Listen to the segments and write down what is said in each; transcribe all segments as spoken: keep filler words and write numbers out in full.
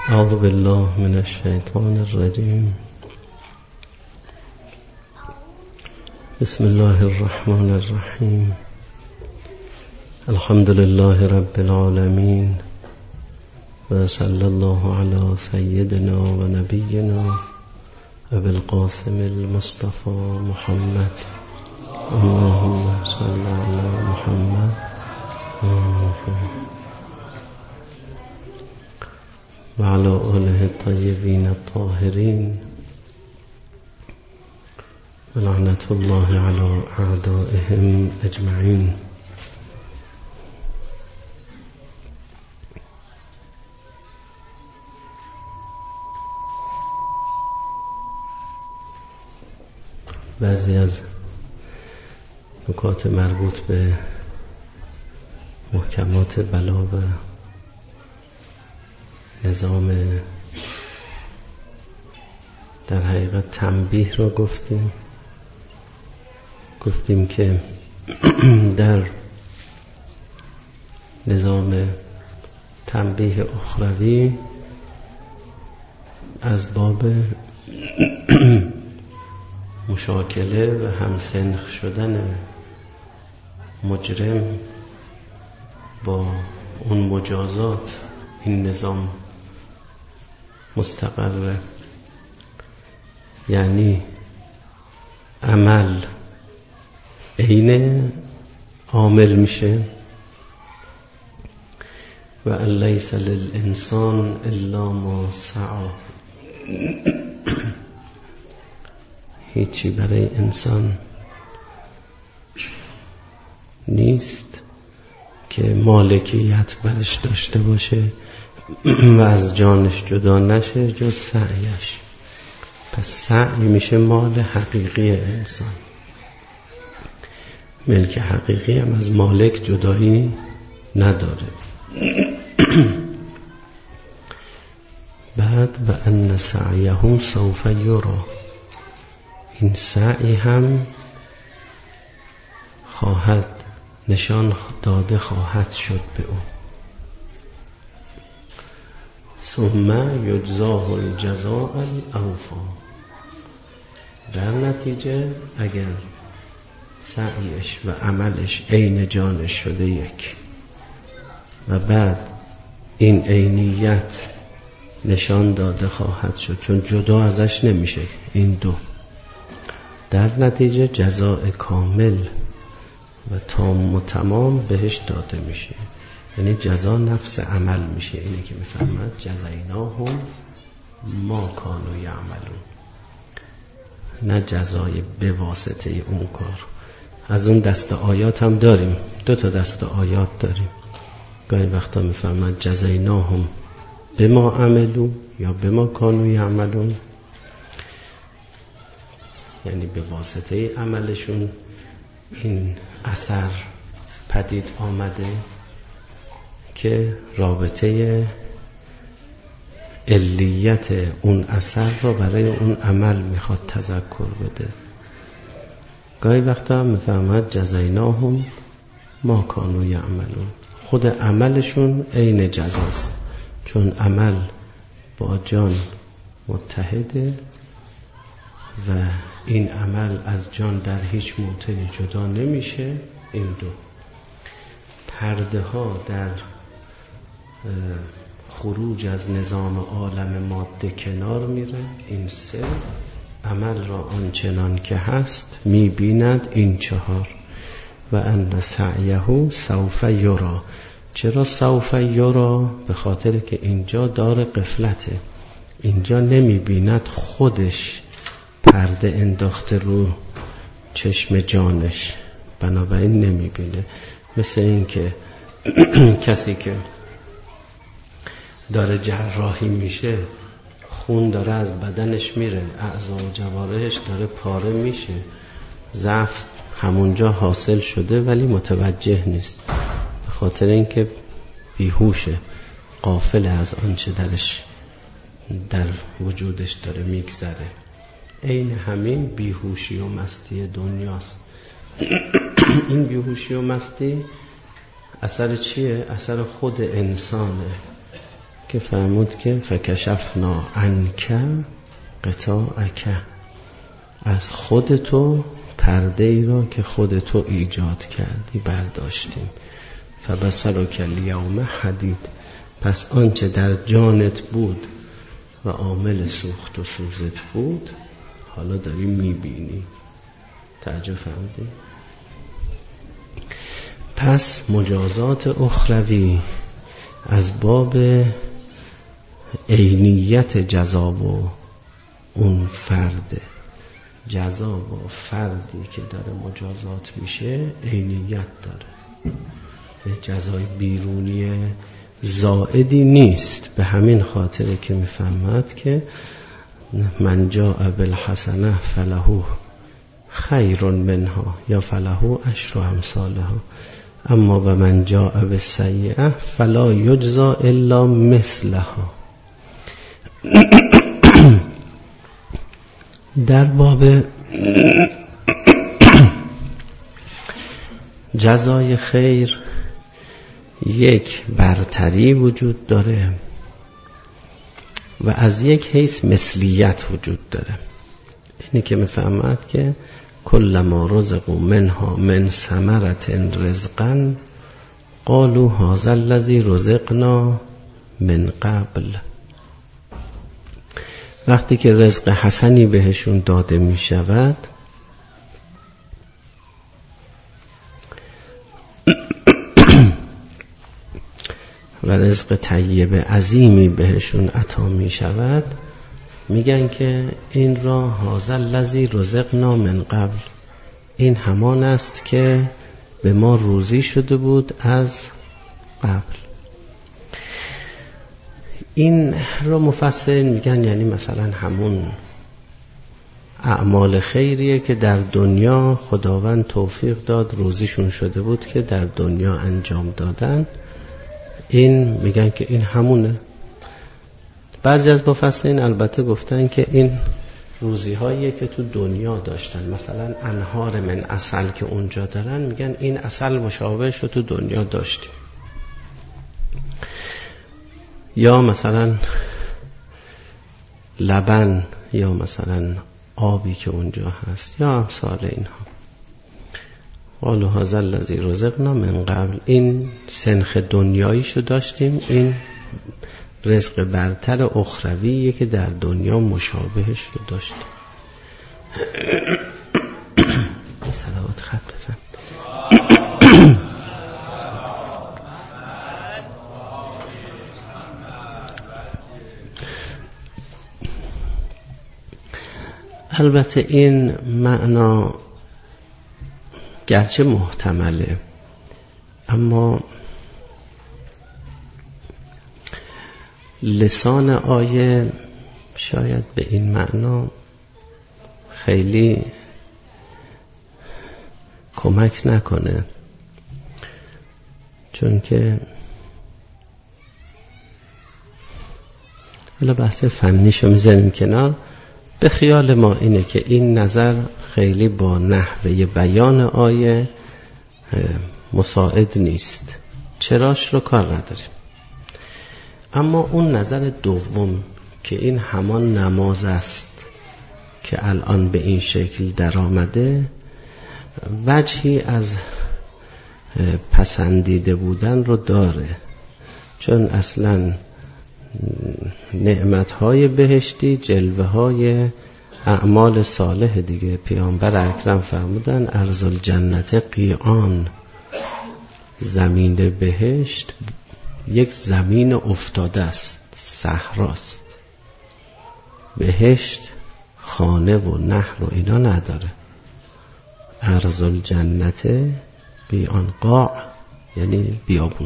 اعوذ بالله من الشیطان الرجیم. بسم الله الرحمن الرحیم. الحمد لله رب العالمین و صلی الله علی سیدنا و نبینا ابی القاسم المصطفى محمد. اللهم صل علی محمد و علی آله الطیبین الطاهرین و لعنت الله علی اعدائهم اجمعین. بعضی از نکات مربوط به محکمات بلا و نظام در حقیقت تنبیه را گفتیم گفتیم که در نظام تنبیه اخروی از باب مشاکله و همسنخ شدن مجرم با اون مجازات این نظام مستقره. یعنی عمل عین عامل میشه و لیس للانسان الا ما سعی. هیچی برای انسان نیست که مالکیت برش داشته باشه و از جانش جدا نشه جز سعیش. پس سعی میشه مال حقیقی انسان. ملک حقیقی هم از مالک جدایی نداره. بعد و ان سعیه سوف یرا، این سعی هم خواهد نشان داده خواهد شد به او. ثم یجزاه الجزاء الاوفی، در نتیجه اگر سعیش و عملش عین جانش شده یک و بعد این عینیت نشان داده خواهد شد، چون جدا ازش نمیشه این دو، در نتیجه جزاء کامل و تام و تمام بهش داده میشه. یعنی جزا نفس عمل میشه. اینه که میفرماد جزایناهم ما کانوا یعملون، نه جزای به واسطه اون کار. از اون دست آیات هم داریم، دو تا دست آیات داریم. گاهی وقتا میفرماد جزایناهم بما عملوا یا بما کانوا یعملون، یعنی به واسطه عملشون این اثر پدید آمده که رابطه علیت اون اثر رو برای اون عمل میخواد تذکر بده. گاهی وقتا هم میفهمد جزایناهم ما کانوا یعملون، خود عملشون عین جزاست، چون عمل با جان متحده و این عمل از جان در هیچ موطنی جدا نمیشه. این دو پرده ها در خروج از نظام عالم ماده کنار میره. این سه عمل را آنچنان که هست میبیند. این چهار و ان سعیه سوف یرا. چرا سوف یرا؟ به خاطر که اینجا دار غفلته، اینجا نمیبیند، خودش پرده انداخته رو چشم جانش، بنابراین نمیبینه. مثل این که کسی که داره جراحی میشه، خون داره از بدنش میره، اعضا و جوارحش داره پاره میشه، ضعف همونجا حاصل شده ولی متوجه نیست، به خاطر اینکه بیهوشه، غافل از آنچه درش در وجودش داره میگذره. این همین بیهوشی و مستی دنیاست. این بیهوشی و مستی اثر چیه؟ اثر خود انسانه که فرمود که فکشفنا عنک غطاءک، از خودتو پرده ای را که خودتو ایجاد کردی برداشتیم. فبصرک الیوم حدید، پس آنچه در جانت بود و عامل سوخت و سوزت بود حالا داری میبینی. تعجب فهمیدی؟ پس مجازات اخروی از باب عینیت جزا و اون فرد، جزا با فردی که داره مجازات میشه عینیت داره، جزای بیرونی زائدی نیست. به همین خاطره که میفهمد که من جاء بالحسنه فله خیر منها یا فله عشر امثالها، اما و من جاء بالسیئه فلا یجزى الا مثلها. در باب جزای خیر یک برتری وجود داره و از یک حیث مثلیت وجود داره. اینی که میفهمد که کل ما رزقوا منها من ثمرة رزقا قالوا هذا الذي رزقنا من قبل. وقتی که رزق حسنی بهشون داده می شود و رزق طیب عظیمی بهشون عطا می شود، میگن که این را هذا الذی رزقنا من قبل، این همان است که به ما روزی شده بود از قبل. این را مفسرین میگن یعنی مثلا همون اعمال خیریه که در دنیا خداوند توفیق داد روزیشون شده بود که در دنیا انجام دادن. این میگن که این همونه. بعضی از مفسرین البته گفتن که این روزی هاییه که تو دنیا داشتن، مثلا انهار من عسل که اونجا دارن، میگن این عسل مشابهش رو تو دنیا داشتیم. یا مثلا لبن یا مثلا آبی که اونجا هست یا امثال اینها. قالوا هذا الذی رزقنا من قبل، این سنخ دنیاییشو داشتیم، این رزق برتر اخرویه که در دنیا مشابهش رو داشتیم. صلوات خط بزن. البته این معنا گرچه محتمله، اما لسان آیه شاید به این معنا خیلی کمک نکنه، چون که حالا بحث فنیشو میذاریم کنار. به خیال ما اینه که این نظر خیلی با نحوه بیان آیه مساعد نیست، چراش رو کار نداریم. اما اون نظر دوم که این همان نماز است که الان به این شکل در آمده، وجهی از پسندیده بودن رو داره، چون اصلا نعمتهای بهشتی جلوه های اعمال صالح دیگه. پیامبر اکرم فرمودن ارض الجنت قیعان، زمین بهشت یک زمین افتاده است، صحراست. بهشت خانه و نهر و اینا نداره. ارض الجنت قیعان، قاع یعنی بیابون،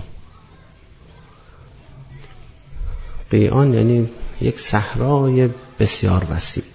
قیعان یعنی یک صحرای بسیار وسیع.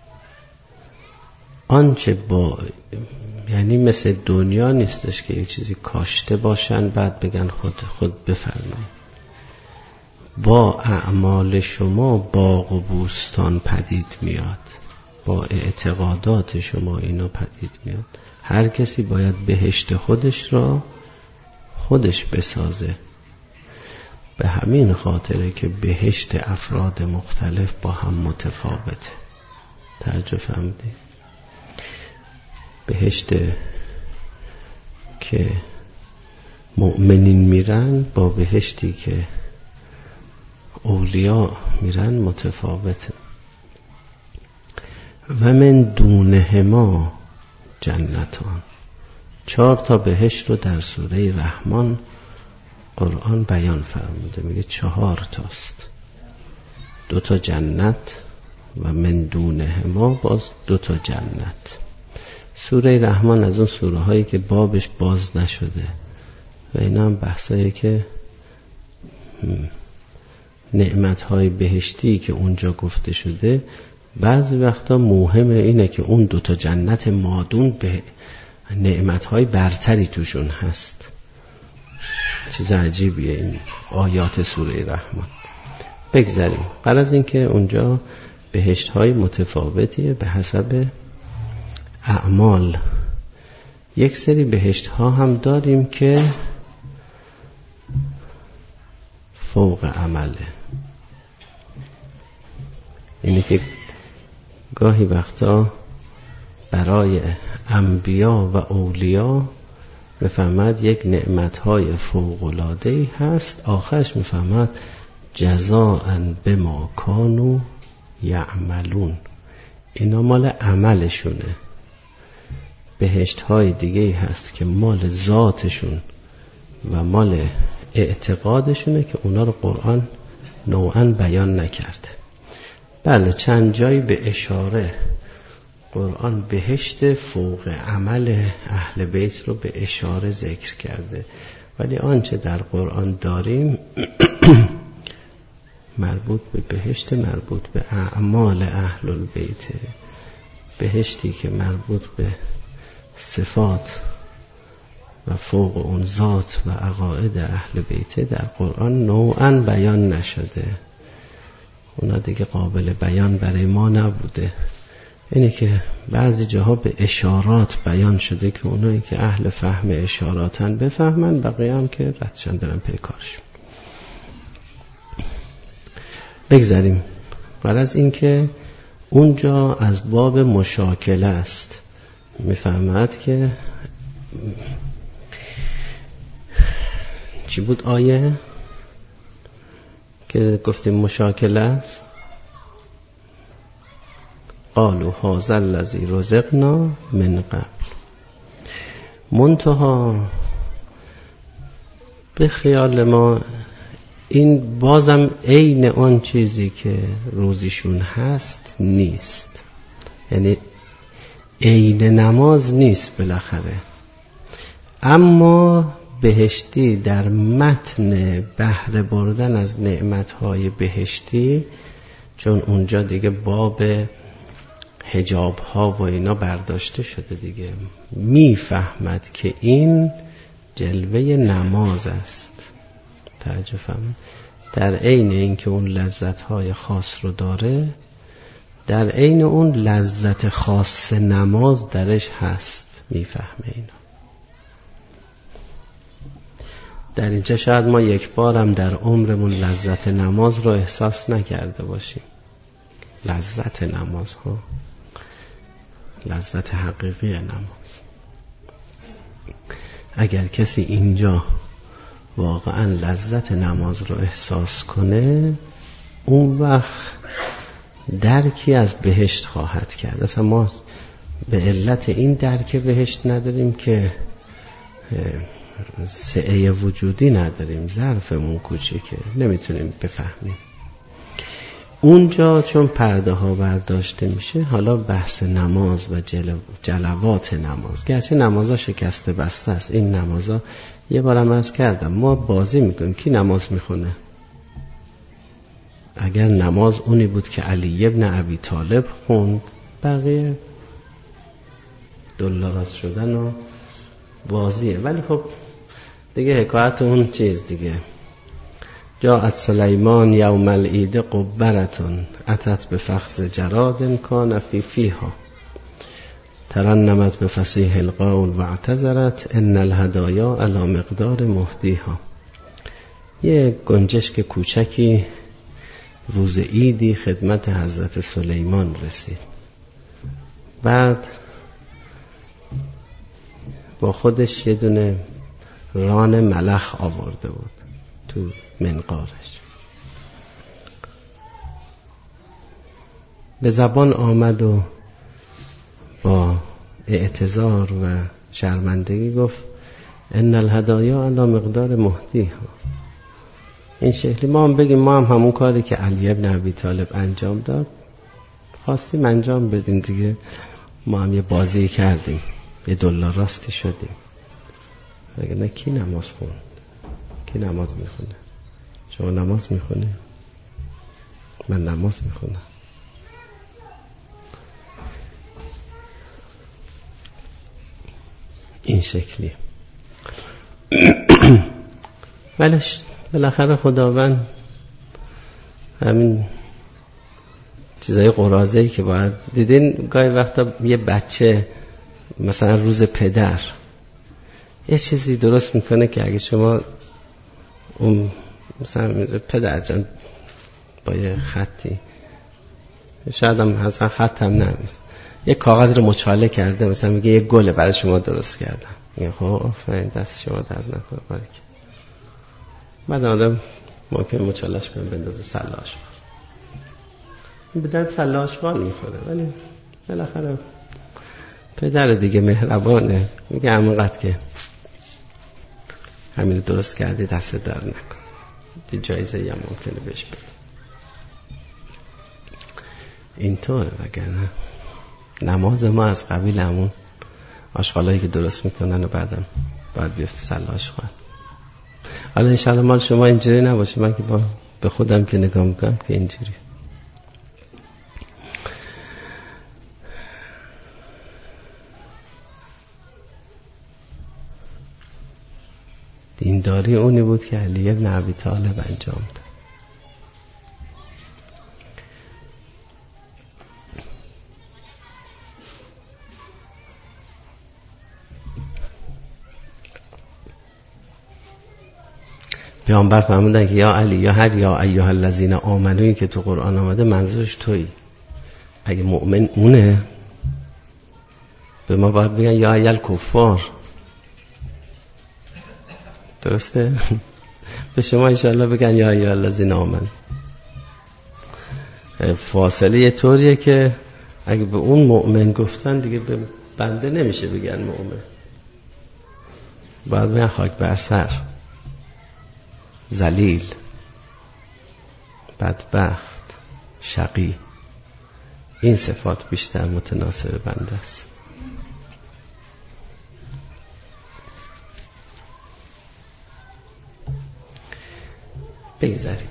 آنچه با یعنی مثل دنیا نیستش که یک چیزی کاشته باشن بعد بگن خود خود بفرمایید. با اعمال شما باغ و بوستان پدید میاد، با اعتقادات شما اینا پدید میاد. هر کسی باید بهشت خودش را خودش بسازه. به همین خاطره که بهشت افراد مختلف با هم متفاوته. توجه فرمودید؟ بهشت که مؤمنین میرن با بهشتی که اولیاء میرن متفاوته. و من دونهما جنتان. چهار تا بهشت رو در سوره رحمان قرآن بیان فرموده، میگه چهار تاست، دو تا جنت و من دونهما باز دو تا جنت. سوره رحمان از اون سوره هایی که بابش باز نشده و اینا هم بحثایی که نعمت های بهشتی که اونجا گفته شده بعضی وقتا مهمه اینه که اون دو تا جنت مادون به نعمت های برتری توشون هست. چیز عجیبیه این آیات سوره رحمان. بگذاریم. قرار از این که اونجا بهشت های متفاوتیه به حسب اعمال. یک سری بهشت ها هم داریم که فوق عمله، اینه که گاهی وقتا برای انبیا و اولیا میفهمد یک نعمتهای فوق‌العاده‌ای هست، آخرش میفهمد جزاء بما کانوا یعملون، اینا مال عملشونه. بهشت‌های دیگه‌ای هست که مال ذاتشون و مال اعتقادشونه که اونا رو قرآن نوعاً بیان نکرده. بله چند جایی به اشاره قرآن بهشت فوق عمل اهل بیت رو به اشاره ذکر کرده، ولی آنچه در قرآن داریم مربوط به بهشت مربوط به اعمال اهل البیت، بهشتی که مربوط به صفات و فوق اون ذات و عقاید اهل بیت در قرآن نوعاً بیان نشده. اونا دیگه قابل بیان برای ما نبوده. اینه که بعضی جاها به اشارات بیان شده که اونایی که اهل فهم اشاراتن بفهمن، بقیه هم که ردشن برن پی کارشون. بگذاریم. غرض این که اونجا از باب مشاکله است، میفهمد که چی بود آیه که گفتیم مشاکله است؟ قالوا هذا الذی رزقنا من قبل. منتها به خیال ما این بازم عین آن چیزی که روزیشون هست نیست، یعنی عین نماز نیست بالاخره، اما بهشتی در متن بهره بردن از نعمتهای بهشتی، چون اونجا دیگه باب حجاب ها و اینا برداشته شده دیگه، میفهمد که این جلوه نماز است. توجه فرمایید. در عین این که اون لذت های خاص رو داره، در عین اون لذت خاص نماز درش هست، میفهمه اینا. در اینجا شاید ما یک بارم در عمرمون لذت نماز رو احساس نکرده باشیم. لذت نماز ها، لذت حقیقی نماز. اگر کسی اینجا واقعا لذت نماز رو احساس کنه، اون وقت درکی از بهشت خواهد کرد. اصلا ما به علت این درک بهشت نداریم که سعه وجودی نداریم، ظرفمون کوچیکه، نمیتونیم بفهمیم. اونجا چون پرده ها برداشته میشه، حالا بحث نماز و جلو جلوات نماز، گرچه نمازها شکسته بسته است، این نمازها یه بارم عرض کردم ما بازی میکنیم. کی نماز میخونه؟ اگر نماز اونی بود که علی ابن ابی طالب خوند، بقیه دلاراست شدن و بازیه. ولی خب دیگه حکایت اون چیز دیگه. جاءت سلیمان یوم العید قبرتون اتت به فخذ جراد کان فی فیها ترنمت به فصیح القول و اعتذرت ان الهدایا علی مقدار مهدیها. یه گنجشک کوچکی روز عیدی خدمت حضرت سلیمان رسید. بعد با خودش یه دونه ران ملخ آورده بود تو منقارش. به زبان آمد و با اعتذار و شرمندگی گفت ان الهدایا علی مقدار مهدیها. این شکلی ما هم بگیم ما هم همون کاری که علی ابن ابی طالب انجام داد خواستیم انجام بدیم دیگه. ما هم یه بازی کردیم، یه دلار راستی شدیم. اگه نه کی نماز خوند؟ کی نماز میخونه؟ شما نماز میخونی؟ من نماز میخونم. این شکلی. ولی بالاخره خداوند همین چیزای قرازه‌ای که باید دیدین گاهی وقتا یه بچه مثلا روز پدر یه چیزی درست میکنه که اگه شما اون مثلا پدر جان با یه خطی شاید هم مثلا خط هم نمیست یه کاغذ رو مچاله کرده مثلا میگه یه گل برای شما درست کردم، میگه خب آفرین دست شما درد نکنه بارک. بعد آدم ممکن مچالش کنه بندازه سله آشغال، این به درد سله آشغال میخوره. ولی بالاخره پدر دیگه مهربانه، میگه همونقدر که همین درست کردی دست درد نکن، دی جایزه هم ممکنه بهش بده. اینطوره. وگرنه نماز ما از قبیل همون آشغالایی که درست میکنن و بعدم باید بیفته سله آشغال. حالا انشاءالله مال شما اینجوری نباشه، من که با به خودم که نگاه میکنم که اینجوری. دینداری اونی بود که علی ابن ابی طالب انجام داد. پیامبر فرمودن که یا علی یا هر یا ایها الذین آمنوی که تو قرآن آمده منظورش تویی. اگه مؤمن اونه به ما باید بگن یا ایها الکفار، درسته؟ به شما انشاءالله بگن یا ایها الذین آمنو. فاصله یه طوریه که اگه به اون مؤمن گفتن دیگه به بنده نمیشه بگن مؤمن، باید بگن خاک بر سر، ذلیل، بدبخت، شقی. این صفات بیشتر متناسب بنده است. بگذاریم.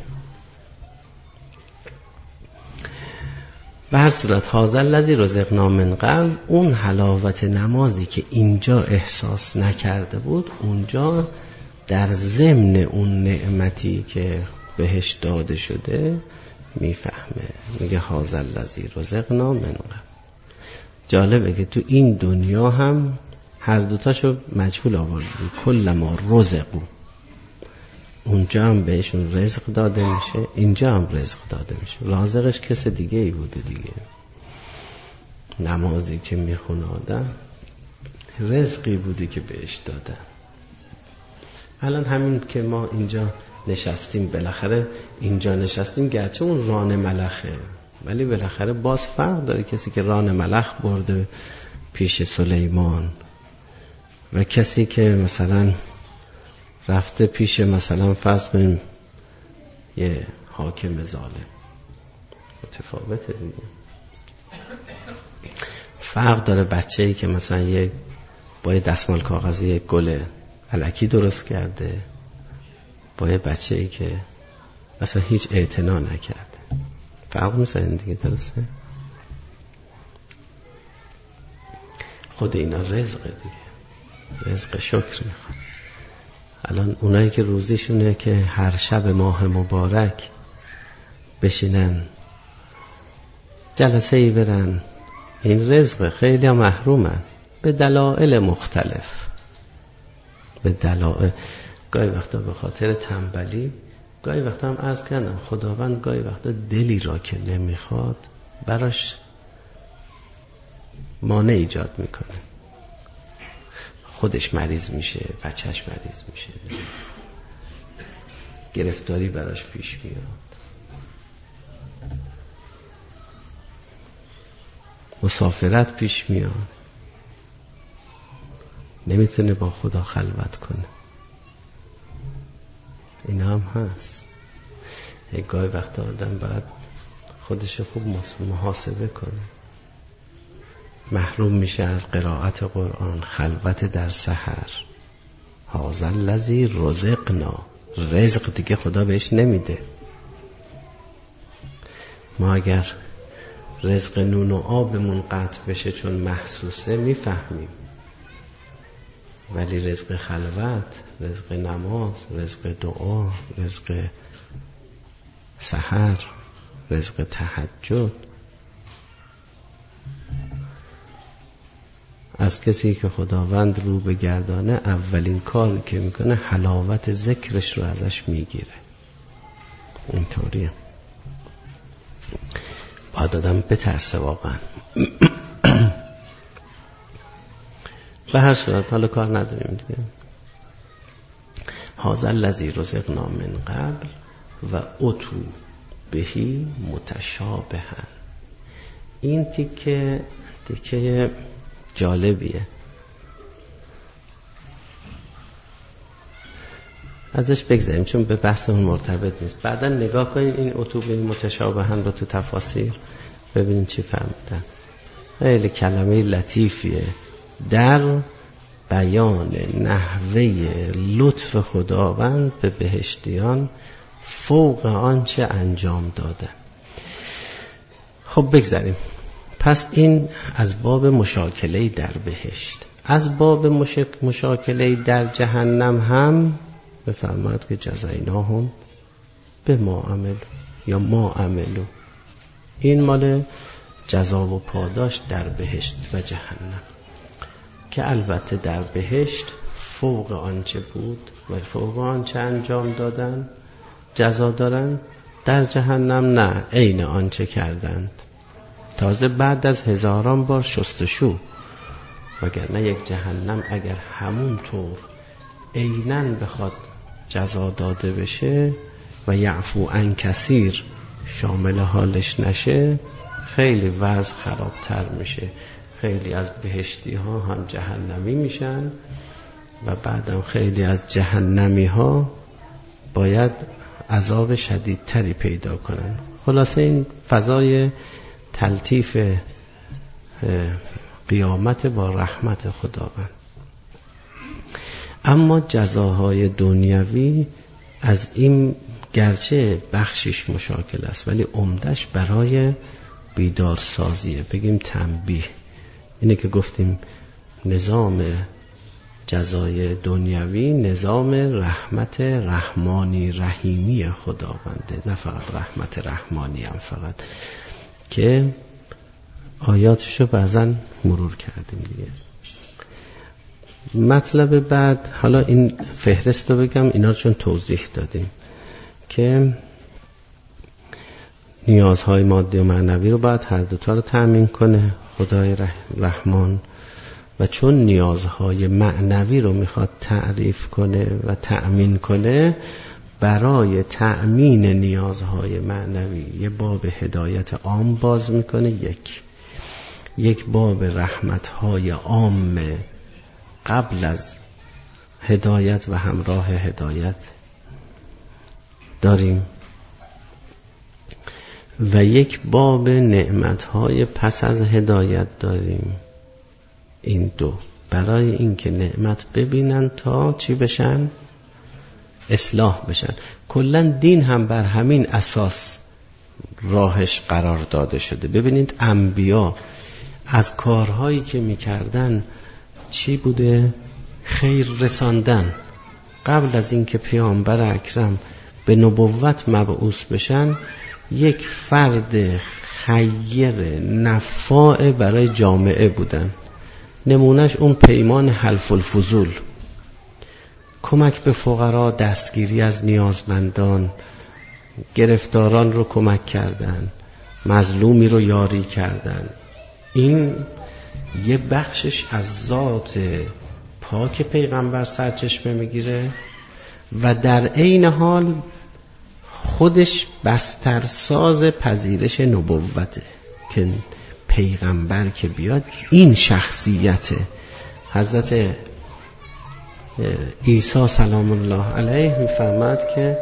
به هر صورت هذا الذی رزقنا من قبل، اون حلاوت نمازی که اینجا احساس نکرده بود اونجا در ضمن اون نعمتی که بهش داده شده میفهمه. میگه هذا الذی رزقنا من قبل. جالبه که تو این دنیا هم هر دوتاشو مجهول آورده، کل ما رزقو. اونجا هم بهشون رزق داده میشه، اینجا هم رزق داده میشه. رازقش کس دیگه ای بوده دیگه. نمازی که میخونه آدم رزقی بوده که بهش دادن. الان همین که ما اینجا نشستیم، بالاخره اینجا نشستیم گرچه اون ران ملخه، ولی بالاخره باز فرق داره کسی که ران ملخ برده پیش سلیمان و کسی که مثلا رفته پیش مثلا فرض کنیم یه حاکم ظالم. متفاوته دیگه. فرق داره بچه‌ای که مثلا یه با یه دستمال کاغذی یک گل الکی درست کرده با یه بچه‌ای که اصلا هیچ اعتنا نکرده. فرق می‌کنه دیگه، درسته؟ خود اینا رزقه دیگه، رزق شکر میخواد. الان اونایی که روزیشونه که هر شب ماه مبارک بشینن جلسه ای برن، این رزق. خیلی ها محرومن به دلایل مختلف. به دلایل گاهی وقتا به خاطر تنبلی، گاهی وقتا هم عرض کردم خداوند گاهی وقتا دلی را که نمیخواد براش مانع ایجاد میکنه، خودش مریض میشه، بچهش مریض میشه، گرفتاری براش پیش میاد، مسافرت پیش میاد، نمیتونه با خدا خلوت کنه. این هم هست. یک گاهی وقتا آدم باید خودش خوب محاسبه کنه. محروم میشه از قرائت قرآن، خلوت در سحر. هذا الذی رزقنا، رزق دیگه خدا بهش نمیده. ما اگر رزق نون و آبمون قطع بشه چون محسوسه میفهمیم، ولی رزق خلوت، رزق نماز، رزق دعا، رزق سحر، رزق تهجد از کسی که خداوند رو بگردانه اولین کاری که میکنه حلاوت ذکرش رو ازش میگیره. اینطوریه. باید آدم بترسه واقعا. به هر صورت حالا کار نداریم دیگه. هذا الذی رزقنا من قبل و اتو بهی متشابها. این تیکه تیکه جالبیه، ازش بگذاریم چون به بحثمون مرتبط نیست. بعدا نگاه کنین این اتو بهی متشابها رو تو تفاسیر ببینین چی فهمیدن. خیلی کلمه لطیفیه در بیان نحوه لطف خداوند به بهشتیان فوق آنچه انجام داده. خب بگذاریم. پس این از باب مشاکله در بهشت. از باب مشک... مشاکله در جهنم هم بفرماید که جزایناهم به ما عملو یا ما عملو. این مال جزا و پاداش در بهشت و جهنم که البته در بهشت فوق آنچه بود و فوق آنچه انجام دادن جزا دارن، در جهنم نه، عین آنچه کردند، تازه بعد از هزاران بار شستشو. وگرنه یک جهنم اگر همون طور عیناً بخواد جزا داده بشه و یعفو عن کثیر شامل حالش نشه، خیلی وضع خرابتر میشه. خیلی از بهشتی ها هم جهنمی میشن و بعدم خیلی از جهنمی ها باید عذاب شدیدتری پیدا کنن. خلاصه این فضای تلطیف قیامت با رحمت خداوند. اما جزاهای دنیوی از این گرچه بخشش مشاکل است ولی عمدش برای بیدارسازیه، بگیم تنبیه. اینه که گفتیم نظام جزای دنیوی نظام رحمت رحمانی رحیمی خداونده، نه فقط رحمت رحمانی هم فقط، که آیاتشو بعضا مرور کردیم دیگه. مطلب بعد، حالا این فهرست رو بگم، اینا رو چون توضیح دادیم که نیازهای مادی و معنوی رو باید هر دوتا رو تأمین کنه خدای رحمان، و چون نیازهای معنوی رو میخواد تعریف کنه و تأمین کنه، برای تأمین نیازهای معنوی یه باب هدایت عام باز میکنه، یک یک باب رحمتهای عام قبل از هدایت و همراه هدایت داریم و یک باب نعمتهای پس از هدایت داریم. این دو برای اینکه نعمت ببینن تا چی بشن؟ اصلاح بشن. کلن دین هم بر همین اساس راهش قرار داده شده. ببینید انبیا از کارهایی که میکردن چی بوده؟ خیر رساندن. قبل از اینکه پیامبر اکرم به نبوت مبعوث بشن، یک فرد خیر نفاع برای جامعه بودن. نمونش اون پیمان حلف الفضول. کمک به فقرا، دستگیری از نیازمندان، گرفتاران رو کمک کردن، مظلومی رو یاری کردن. این یه بخشش از ذات پاک پیغمبر سرچشمه میگیره و در عین حال خودش بسترساز پذیرش نبوته که پیغمبر که بیاد این شخصیت حضرت عیسی سلام الله علیه میفرماد که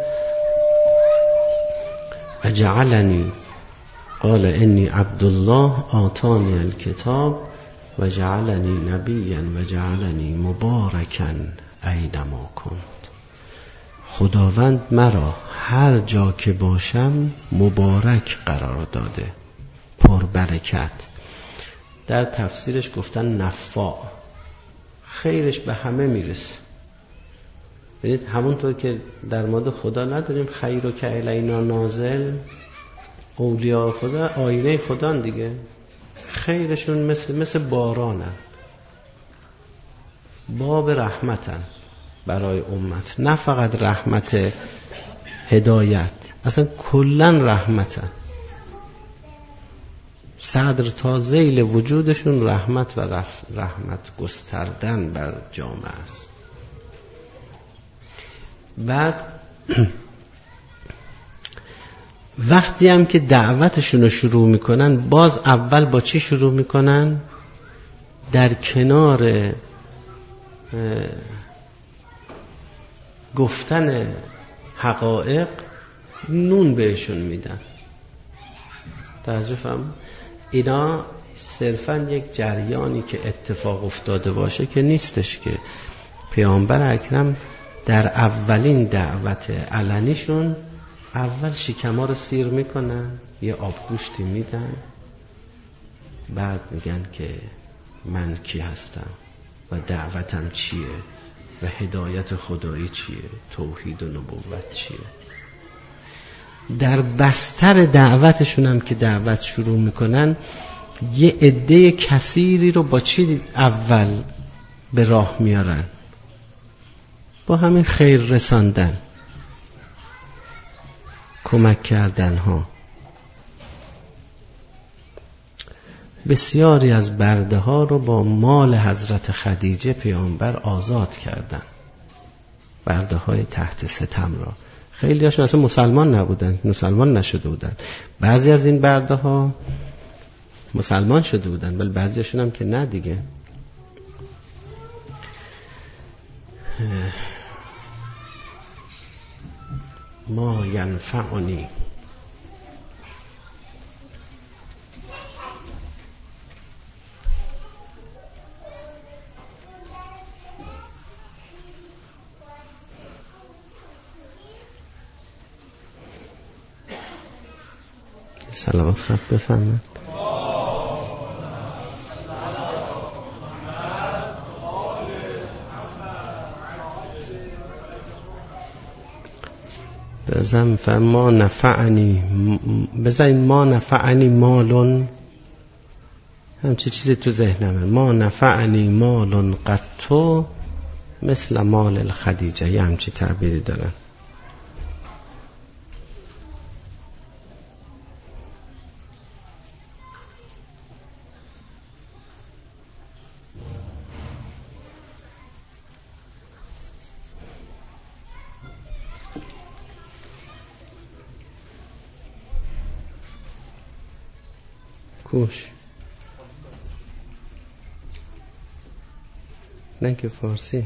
وجعلنی قال انی عبدالله آتانی الکتاب و جعلنی نبیا و جعلنی مبارکا اینما کنت. خداوند مرا هر جا که باشم مبارک قرار داده، پر برکت. در تفسیرش گفتن نفاع، خیرش به همه میرسه. ببینید همونطور که در مورد خدا نداریم خیر و که الینا نازل، اولیاء خدا آینه خدا دیگه، خیرشون مثل مثل بارانن، باب رحمتن برای امت، نه فقط رحمت هدایت، اصلا کلن رحمتن. صدر تا ذیل وجودشون رحمت و رحمت گستردن بر جامعه است. بعد وقتی هم که دعوتشون رو شروع میکنن، باز اول با چی شروع میکنن؟ در کنار گفتن حقایق نون بهشون میدن. توجه فرمایید، اینا صرفا یک جریانی که اتفاق افتاده باشه که نیستش که پیامبر اکرم در اولین دعوت علنیشون اول شکما رو سیر میکنن، یه آبگوشتی میدن، بعد میگن که من کی هستم و دعوتم چیه و هدایت خدایی چیه، توحید و نبوت چیه. در بستر دعوتشون هم که دعوت شروع میکنن یه عده کثیری رو با چی اول به راه میارن؟ با همین خیر رساندن، کمک کردن ها. بسیاری از برده ها رو با مال حضرت خدیجه پیامبر آزاد کردن، برده های تحت ستم را. خیلی هاشون اصلا مسلمان نبودن، مسلمان نشده بودن. بعضی از این برده ها مسلمان شده بودن، ولی بعضی هاشون هم که نه دیگه. ما ینفعنی صلوات خط بفرمایید. بزن فما نفعنی بزن ما نفعنی مالون، همچه چیزی تو ذهنمه. ما نفعنی مالون قطو مثل مال الخدیجه، یه همچی تعبیری دارن. کوش نه که فارسی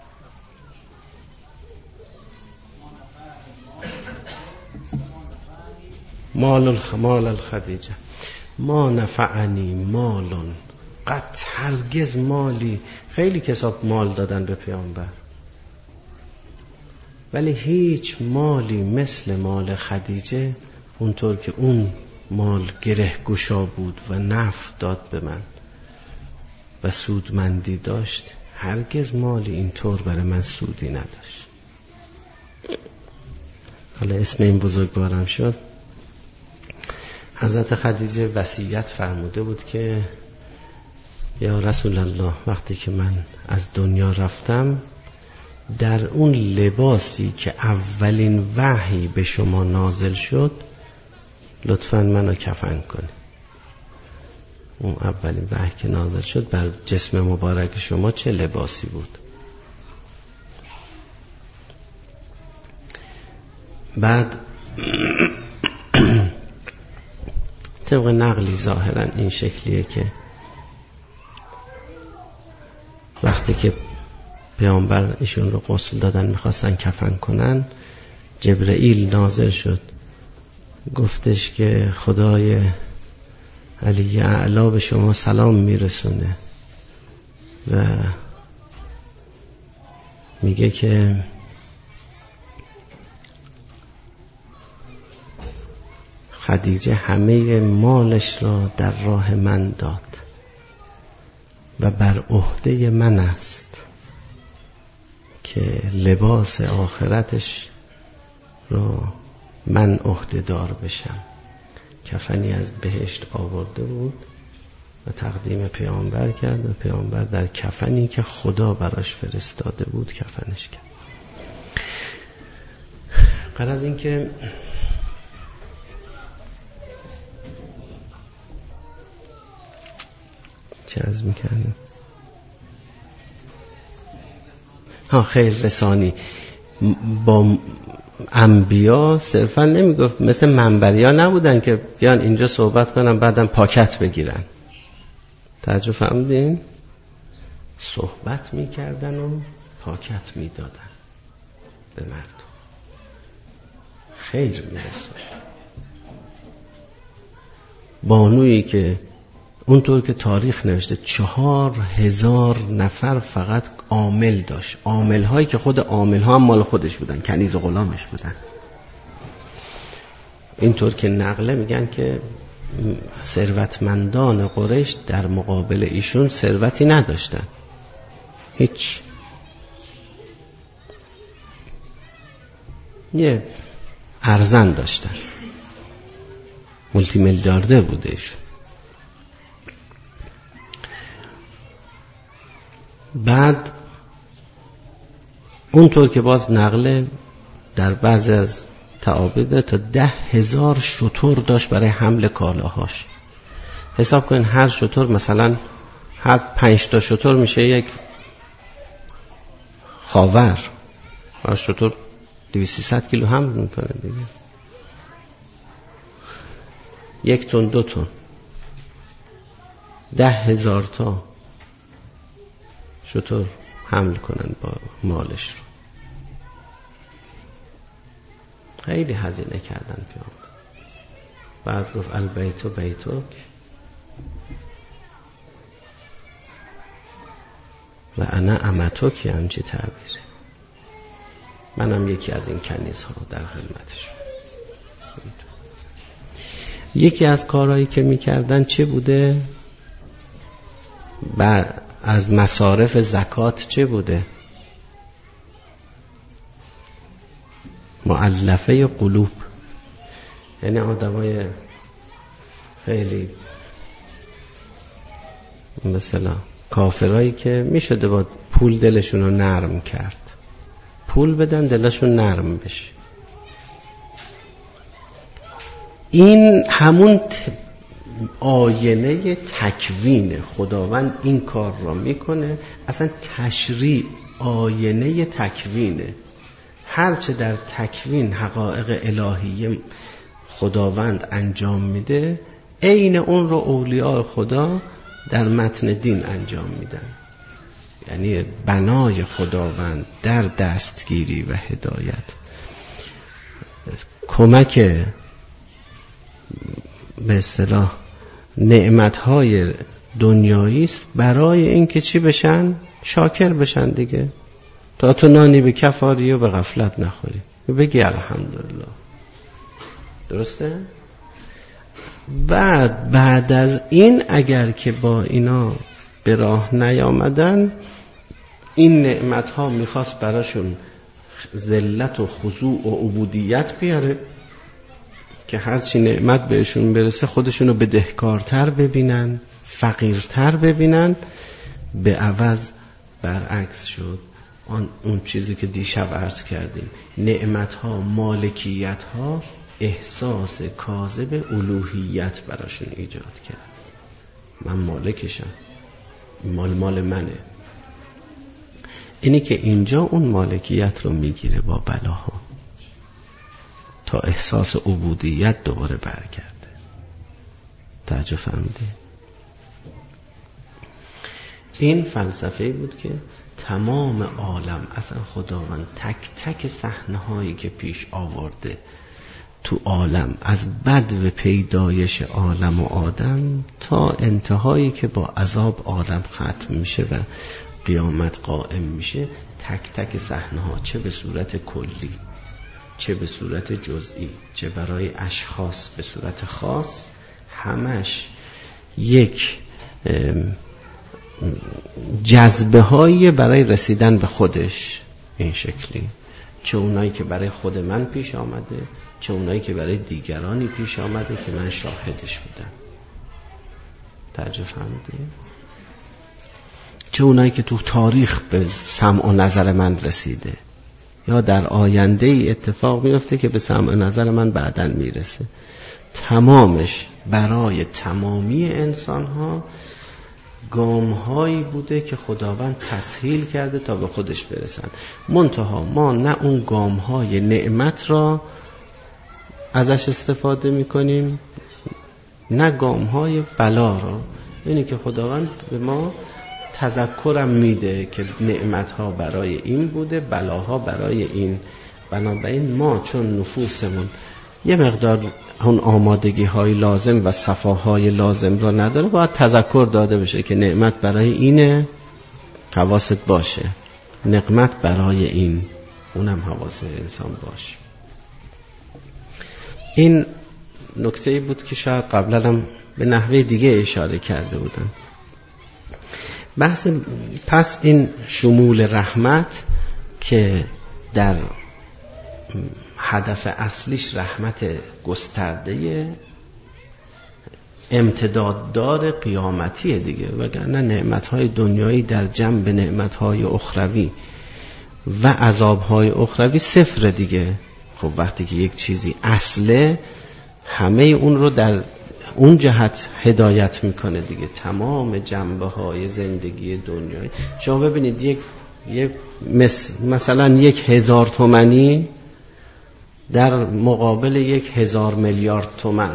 مال الخمال الخدیجه. ما نفعنی مالون قط، هرگز مالی. خیلی کساب مال دادن به پیامبر، ولی هیچ مالی مثل مال خدیجه، اونطور که اون مال گره گشا بود و نفع داد به من و سودمندی داشت، هرگز مالی اینطور برای من سودی نداشت. حالا اسم این بزرگوارم شد. حضرت خدیجه وصیت فرموده بود که یا رسول الله، وقتی که من از دنیا رفتم در اون لباسی که اولین وحی به شما نازل شد لطفاً منو کفن کنی. اون اولین وحی که نازل شد بر جسم مبارک شما چه لباسی بود؟ بعد طبق نقلی ظاهرا این شکلیه که وقتی که پیامبر ایشون رو غسل دادن میخواستن کفن کنن، جبرئیل نازل شد گفتش که خدای علی اعلی به شما سلام میرسونه و میگه که خدیجه همه مالش را در راه من داد و بر عهده من است که لباس آخرتش رو من عهده دار بشم. کفنی از بهشت آورده بود و تقدیم پیامبر کرد و پیامبر در کفنی که خدا براش فرستاده بود کفنش کرد. غرض این که چه عرض میکردیم؟ ها خیر رسانی با انبیا صرفا نمیگفت، مثل منبریا نبودن که بیان اینجا صحبت کنن بعدم پاکت بگیرن. توجه فهمیدین؟ صحبت میکردن و پاکت میدادن به مردم، خیر میرسون. بانویی که اونطور که تاریخ نوشته چهار هزار نفر فقط عامل داشت، عامل هایی که خود عامل ها هم مال خودش بودن، کنیز و غلامش بودن. اینطور که نقله میگن که ثروتمندان قریش در مقابل ایشون ثروتی نداشتن، هیچ. یه ارزن داشتن، مولتی میلیاردر بوده ایشون. بعد اونطور که باز نقله در بعضی از تعابیر تا ده هزار شتر داشت برای حمل کالاهاش. حساب کنین هر شتر مثلا هر پنج تا شتر میشه یک خاور، هر شتر دویست سیصد کیلو حمل میکنه دیگه، یک تن دو تن، ده هزار تا شتر حمل کنن با مالش رو. خیلی هزینه کردن پیامبر. بعد گفت البیتو بیتوک و انا امتوک، همچی تعبیر، منم یکی از این کنیزها در خدمتشون. یکی از کارهایی که میکردن چه بوده؟ بعد از مصارف زکات چه بوده؟ مؤلفه قلوب، یعنی آدمای خیلی مثلا کافرایی که میشده با پول دلشون رو نرم کرد، پول بدن دلشون نرم بشه. این همون آینه تکوین، خداوند این کار را میکنه. اصلا تشریع آینه تکوینه. هرچه در تکوین حقایق الهیه خداوند انجام میده، عین اون رو اولیاء خدا در متن دین انجام میدن. یعنی بنای خداوند در دستگیری و هدایت، کمک به اصطلاح نعمت‌های دنیایی است برای اینکه چی بشن؟ شاکر بشن دیگه. تا تو نانی به کفاری و به غفلت نخوری، بگی الحمدلله. درسته؟ بعد بعد از این اگر که با اینا به راه نیامدن، این نعمت‌ها میخواست براشون ذلت و خضوع و عبودیت بیاره که هرچی نعمت بهشون برسه خودشونو بدهکارتر ببینن، فقیرتر ببینن. به عوض برعکس شد، آن اون چیزی که دیشب عرض کردیم، نعمت ها، مالکیت ها احساس کاذب الوهیت براشون ایجاد کرد. من مالکشم، مال مال منه. اینی که اینجا اون مالکیت رو میگیره با بلاها تا احساس عبودیت دوباره برگرده. توجه فرمودی؟ این فلسفه بود که تمام عالم، اصلا خداوند تک تک صحنه‌هایی که پیش آورده تو عالم، از بدو پیدایش عالم و آدم تا انتهایی که با عذاب عالم ختم میشه و قیامت قائم میشه، تک تک صحنه‌ها چه به صورت کلی چه به صورت جزئی چه برای اشخاص به صورت خاص، همش یک جذبه هایی برای رسیدن به خودش. این شکلی چه اونایی که برای خود من پیش آمده، چه اونایی که برای دیگرانی پیش آمده که من شاهدش بودم. توجه فرمودید؟ چه اونایی که تو تاریخ به سمع و نظر من رسیده یا در آینده ای اتفاق میفته که به سمع و نظر من بعداً میرسه. تمامش برای تمامی انسان ها گام هایی بوده که خداوند تسهیل کرده تا به خودش برسن. منتها ما نه اون گام های نعمت را ازش استفاده میکنیم نه گام های بلا را. اینی که خداوند به ما تذکرم میده که نعمت ها برای این بوده، بلاها برای این. بنابراین ما چون نفوسمون یه مقدار اون آمادگی های لازم و صفاهای لازم را نداره، باید تذکر داده بشه که نعمت برای اینه، حواست باشه. نعمت برای این، اونم حواس انسان باشه. این نکته‌ای بود که شاید قبلا هم به نحوه دیگه اشاره کرده بودم. بحث پس این شمول رحمت که در هدف اصلیش رحمت گسترده امتداددار قیامتیه دیگه، وگرنه نعمتهای دنیایی در جنب نعمتهای اخروی و عذابهای اخروی صفر دیگه. خب وقتی که یک چیزی اصله، همه اون رو در اون جهت هدایت میکنه دیگه. تمام جنبه های زندگی دنیایی شما ببینید، یک یک مثلا یک هزار تومانی در مقابل یک هزار میلیارد تومن،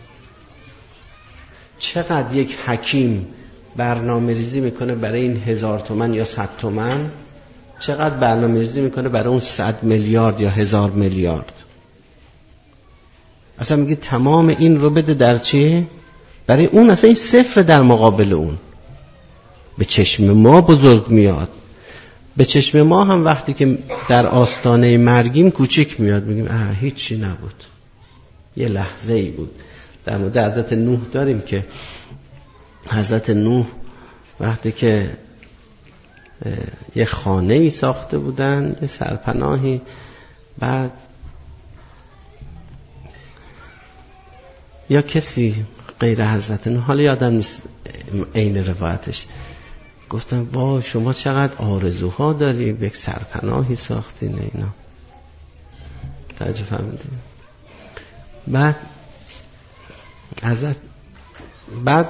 چقدر یک حکیم برنامه ریزی میکنه برای این هزار تومن یا صد تومن، چقدر برنامه ریزی میکنه برای اون صد میلیارد یا هزار میلیارد. اصلا میگه تمام این رو بده در چی؟ برای اون. اصلا این صفر در مقابل اون. به چشم ما بزرگ میاد، به چشم ما هم وقتی که در آستانه مرگیم کوچیک میاد، میگیم اه هیچی نبود، یه لحظه ای بود. در مورد حضرت نوح داریم که حضرت نوح وقتی که یه خانه ای ساخته بودن، یه سرپناهی، بعد یا کسی غیر حضرت نوح، حالا یادم نیست عین روایتش، گفتم وای شما چقدر آرزوها داری، به یک سرپناهی ساختین اینا. توجه فرمودین؟ بعد حضرت بعد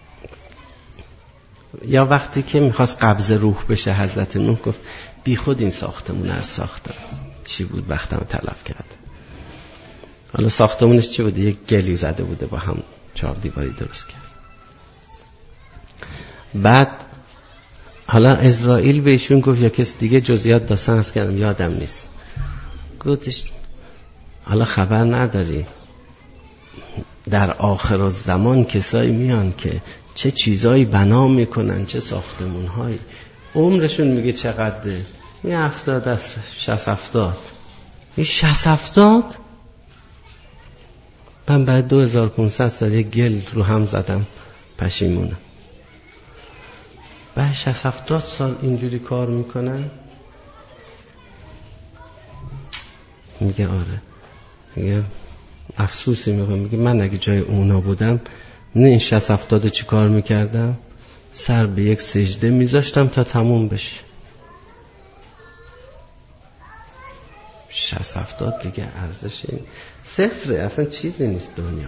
یا وقتی که میخواست قبض روح بشه حضرت نوح گفت بی خود این ساختمون رو ساختم، چی بود وقتم تلف کرد. حالا ساختمونش چی بوده؟ یک گلی زده بوده با هم چهار دیواری درست کرد. بعد حالا اسرائیل بهشون گفت یا کس دیگه جزئیات داستان هست کردم یادم نیست، گفتش حالا خبر نداری در آخر الزمان کسایی میان که چه چیزایی بنا میکنن، چه ساختمونهایی، عمرشون میگه چقدره؟ میگه هفتاد از شصت هفتاد. این شصت هفتاد؟ من بعد دو هزار و پانصد سال یک گل رو هم زدم، پشیمونم. بعد شصت هفتاد سال اینجوری کار میکنن. میگه آره. میگه افسوسی میکنم. میگه من اگه جای اونا بودم نه این شصت هفتاد چی کار میکردم؟ سر به یک سجده میذاشتم تا تموم بشه. شصت هفتاد دیگه ارزش این صفره، اصلا چیزی نیست دنیا.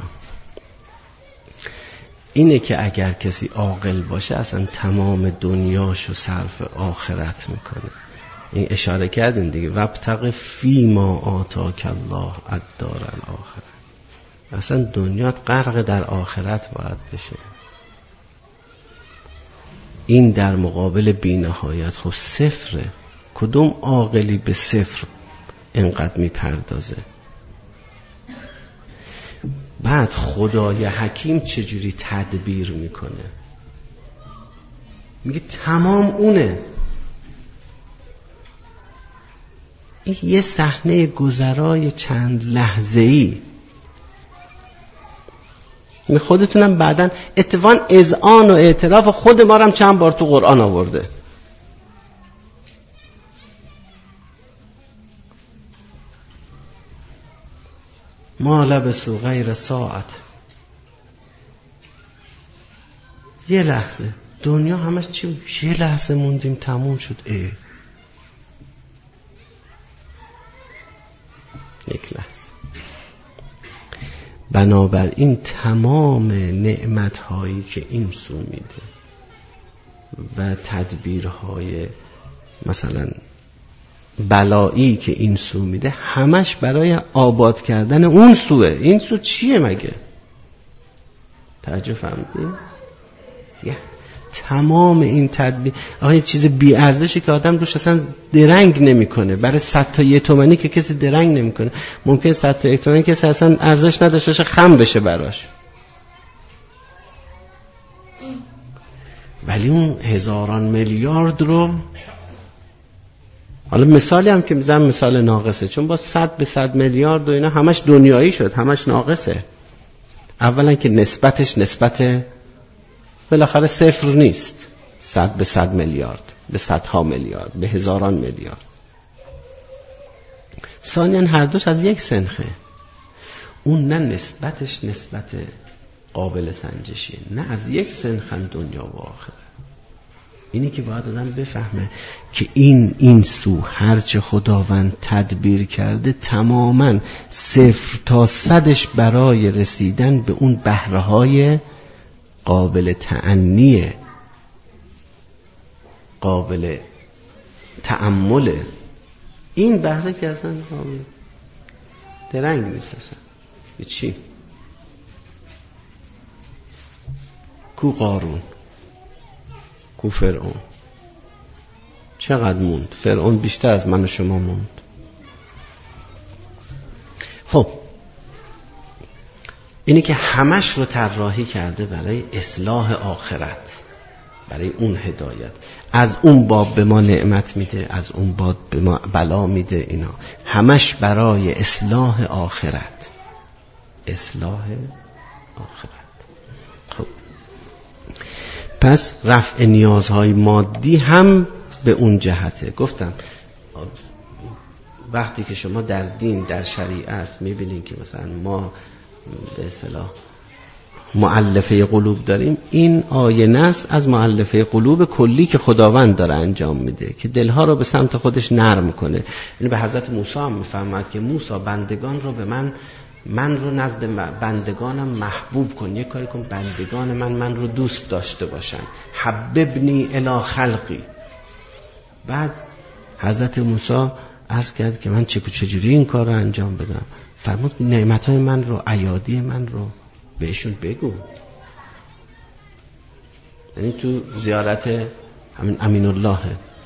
اینه که اگر کسی عاقل باشه اصلا تمام دنیاشو صرف آخرت میکنه. این اشاره کردین دیگه، وابتغ فیما آتاک الله الدار الاخره. اصلا دنیات غرق در آخرت باید بشه. این در مقابل بی‌نهایت. خب صفره، کدوم عاقلی به صفر اینقدر میپردازه؟ بعد خدای حکیم چجوری تدبیر میکنه؟ میگه تمام اونه. این یه صحنه گذرای چند لحظه‌ای. خودتونم بعدن اتفاقاً اذعان و اعتراف خود ما هم چند بار تو قرآن آورده. ما لبسوا غیر ساعت. یه لحظه دنیا همش چی؟ یه لحظه موندیم تموم شد. اه. یک لحظه. بنابراین تمام نعمت‌هایی که این سو میده و تدبیرهای مثلا بلایی که این سو میده همش برای آباد کردن اون سوه. این سو چیه مگه؟ توجه فهمیدی؟ یه تمام این تدبیر آقا یه چیز بی ارزشی که آدم روش اصلا درنگ نمیکنه. برای صد تا یه تومانی که کسی درنگ نمیکنه، ممکن صد تا یک تومانی کسی اصلا ارزش نداشته باشه خم بشه براش، ولی اون هزاران میلیارد رو، حالا مثالی هم که میزنم مثال ناقصه، چون با صد به صد میلیارد و اینا همش دنیایی شد، همش ناقصه. اولا که نسبتش نسبت بالاخره صفر نیست، صد به صد میلیارد، به صدها میلیارد، به هزاران میلیارد. ثانیاً هر دوش از یک سنخه. اون نه نسبتش نسبت قابل سنجشیه، نه از یک سنخن دنیا و آخرت. اینی که باید آدم بفهمه که این این سو هرچه خداوند تدبیر کرده تماماً صفر تا صدش برای رسیدن به اون بهره‌های قابل تأنیه، قابل تأمله. این بهره که اصلا درنگ نیست اصلا. چی؟ کو قارون، کو فرعون. چقدر موند؟ فرعون بیشتر از من و شما موند. خب اینی که همش رو طراحی کرده برای اصلاح آخرت، برای اون هدایت. از اون باب به ما نعمت میده، از اون باب به ما بلا میده. اینا همش برای اصلاح آخرت، اصلاح آخرت. خب پس رفع نیازهای مادی هم به اون جهته. گفتم وقتی که شما در دین، در شریعت میبینید که مثلا ما به اصطلاح مؤلفه قلوب داریم، این آینه است از مؤلفه قلوب کلی که خداوند داره انجام میده، که دلها رو به سمت خودش نرم کنه. یعنی به حضرت موسی هم میفهمد که موسی بندگان رو به من من رو نزد بندگانم محبوب کن، یک کاری کن بندگان من من رو دوست داشته باشن، حببنی الی خلقی. بعد حضرت موسی عرض کرد که من چجوری این کار رو انجام بدم؟ فرمود نعمتهای من رو، ایادی من رو بهشون بگو. یعنی تو زیارت همین امین الله،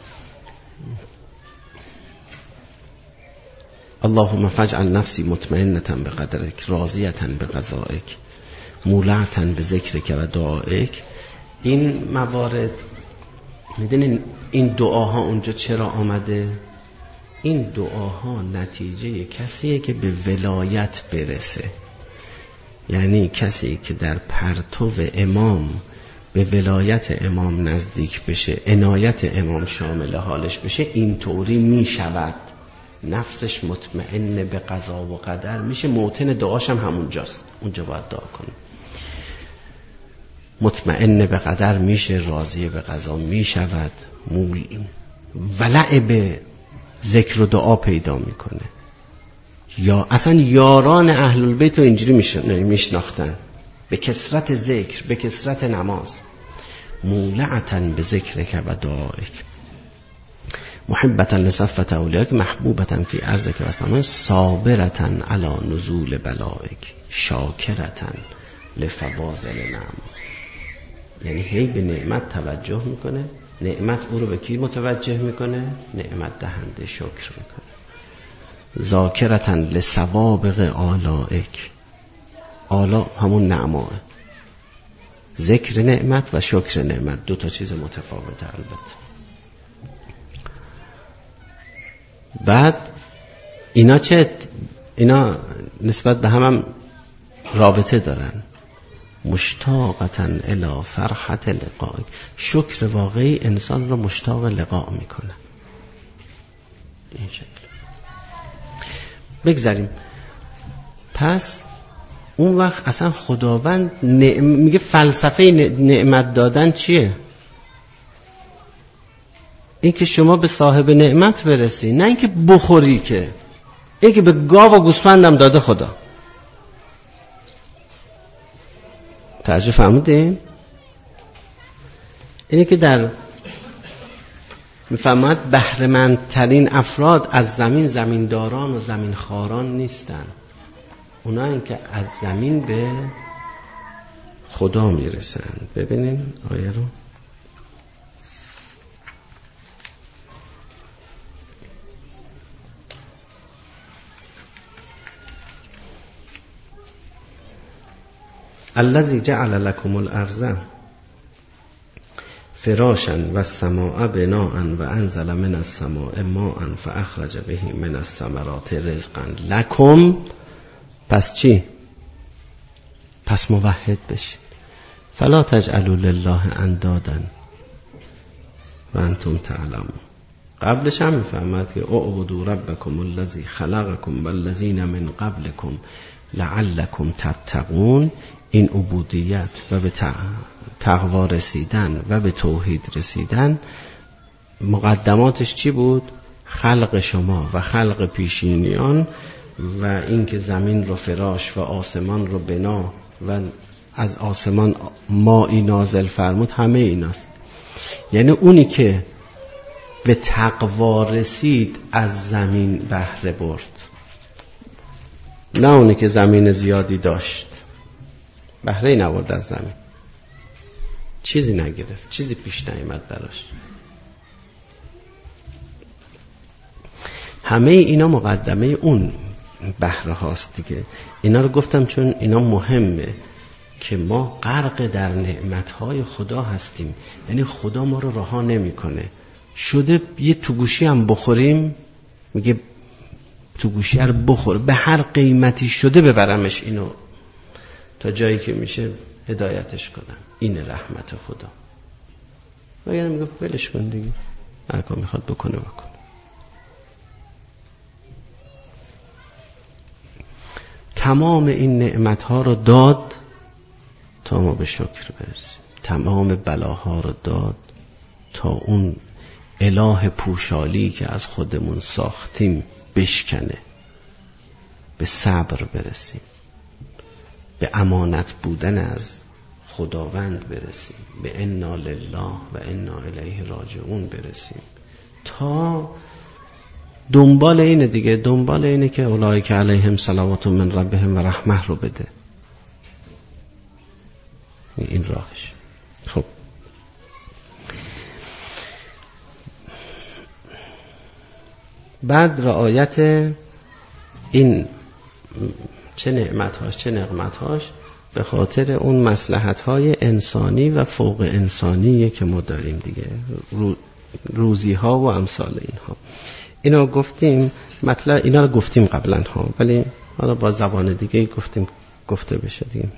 اللهم فاجعل نفسی مطمئنة بقدرک راضیة بقضائک مولعة بذکرک و دعائک. این موارد میدونین این دعاها اونجا چرا آمده؟ این دعاها نتیجه کسیه که به ولایت برسه. یعنی کسی که در پرتو امام به ولایت امام نزدیک بشه، عنایت امام شامل حالش بشه، اینطوری می شود، نفسش مطمئن به قضا و قدر میشه. موطن دعاش هم همونجاست، اونجا باید دعا کنه. مطمئن به قدر میشه، راضی به قضا میشود، ولع به ذکر و دعا پیدا میکنه. یا اصلا یاران اهل البیت رو اینجوری میشناختن، به کثرت ذکر، به کثرت نماز. مولعتاً به ذکرک و دعائک محبتاً لصفت اولیاک محبوبتاً فی ارضک و سماء صابرتاً علی نزول بلائک شاکرتاً لفواضل نعم. یعنی هی به نعمت توجه میکنه، نعمت او رو به کی متوجه میکنه؟ نعمت دهنده شکر میکنه. ذاکرتاً لسوابق آلائک، آلا همون نعماه، ذکر نعمت و شکر نعمت دو تا چیز متفاوته البته. بعد اینا چه؟ اینا نسبت به هم, هم رابطه دارن. مشتاقتاً الی فرحت لقاء، شکر واقعی انسان رو مشتاق لقاء میکنه. این شکل بگذاریم. پس اون وقت اصلا خداوند نعم... میگه فلسفه نعمت دادن چیه؟ این که شما به صاحب نعمت برسی، نه اینکه بخوری. که این که به گاو و گوسفندم داده خدا. توجه فرمودین؟ اینه که در میفهمد بهره‌مندترین افراد از زمین زمینداران و زمینخواران نیستن، اونا این که از زمین به خدا میرسن. ببینین آیه رو. الذی جعل لكم الارض فراشا و السماء بناء و انزل من السماء ماء فاخرج به من الثمرات رزقا لكم. پس چی؟ پس موحد بشین. فلا تجعلوا لله اندادا و انتم تعلمون. قبلش هم میفهمد که اعبدوا ربکم الذی خلقکم والذین من قبلکم لعلکم تتقون. این عبودیت و به تقوا رسیدن و به توحید رسیدن مقدماتش چی بود؟ خلق شما و خلق پیشینیان و اینکه زمین رو فراش و آسمان رو بنا و از آسمان مائی نازل فرمود. همه ایناست. یعنی اونی که به تقوا رسید از زمین بهره برد، نه اونی که زمین زیادی داشت بهره نبرد از زمین، چیزی نگرفت، چیزی پیش نیامد براش. همه اینا مقدمه اون بهره هاست دیگه. اینا رو گفتم چون اینا مهمه که ما غرق در نعمتهای خدا هستیم. یعنی خدا ما رو رها نمیکنه. شده یه تو گوشی هم بخوریم، میگه تو گوشی رو بخور، به هر قیمتی شده ببرمش اینو تا جایی که میشه هدایتش کنم. این رحمت خدا. و یعنی میگه ولش کن دیگه، هر کار میخواد بکنه بکنه. تمام این نعمتها رو داد تا ما به شکر برسیم. تمام بلاها رو داد تا اون اله پوشالی که از خودمون ساختیم بشکنه، به صبر برسیم، به امانت بودن از خداوند برسیم، به انا لله و انا الیه راجعون برسیم، تا دنبال اینه دیگه. دنبال اینه که اولئک علیهم صلوات من ربهم و رحمه رو بده. این راهش. خب بعد رعایت این چه نعمتهاش چه نقمتهاش به خاطر اون مصلحت‌های انسانی و فوق انسانیه که ما داریم دیگه، روزی‌ها و امثال اینها. اینا گفتیم، مطلب اینا رو گفتیم قبلا ها، ولی حالا با زبان دیگه گفتیم گفته بشه دیگه.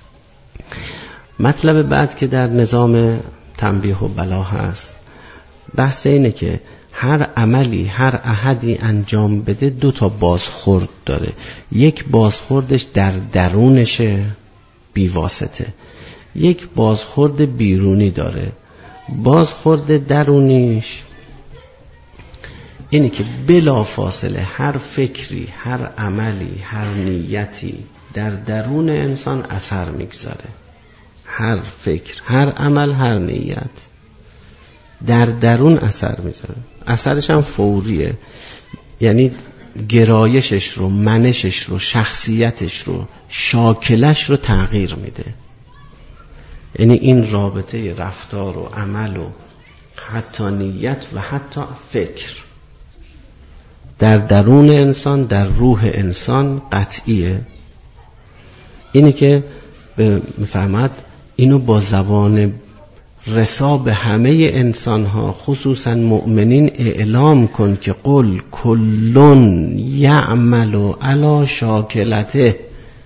مطلب بعد که در نظام تنبیه و بلا هست، بحث اینه که هر عملی هر احدی انجام بده دو تا بازخورد داره. یک بازخوردش در درونشه بی واسطه، یک بازخورد بیرونی داره. بازخورد درونیش اینه که بلا فاصله هر فکری، هر عملی، هر نیتی در درون انسان اثر میگذاره. هر فکر، هر عمل، هر نیت در درون اثر میذاره. اثرش هم فوریه، یعنی گرایشش رو، منشش رو، شخصیتش رو، شاکلش رو تغییر میده. یعنی این رابطه رفتار و عمل و حتی نیت و حتی فکر در درون انسان، در روح انسان قطعیه. اینه که میفهمد اینو با زبان رسا به همه انسان ها خصوصا مؤمنین اعلام کن که قل کلون یعمل علی شاکلته.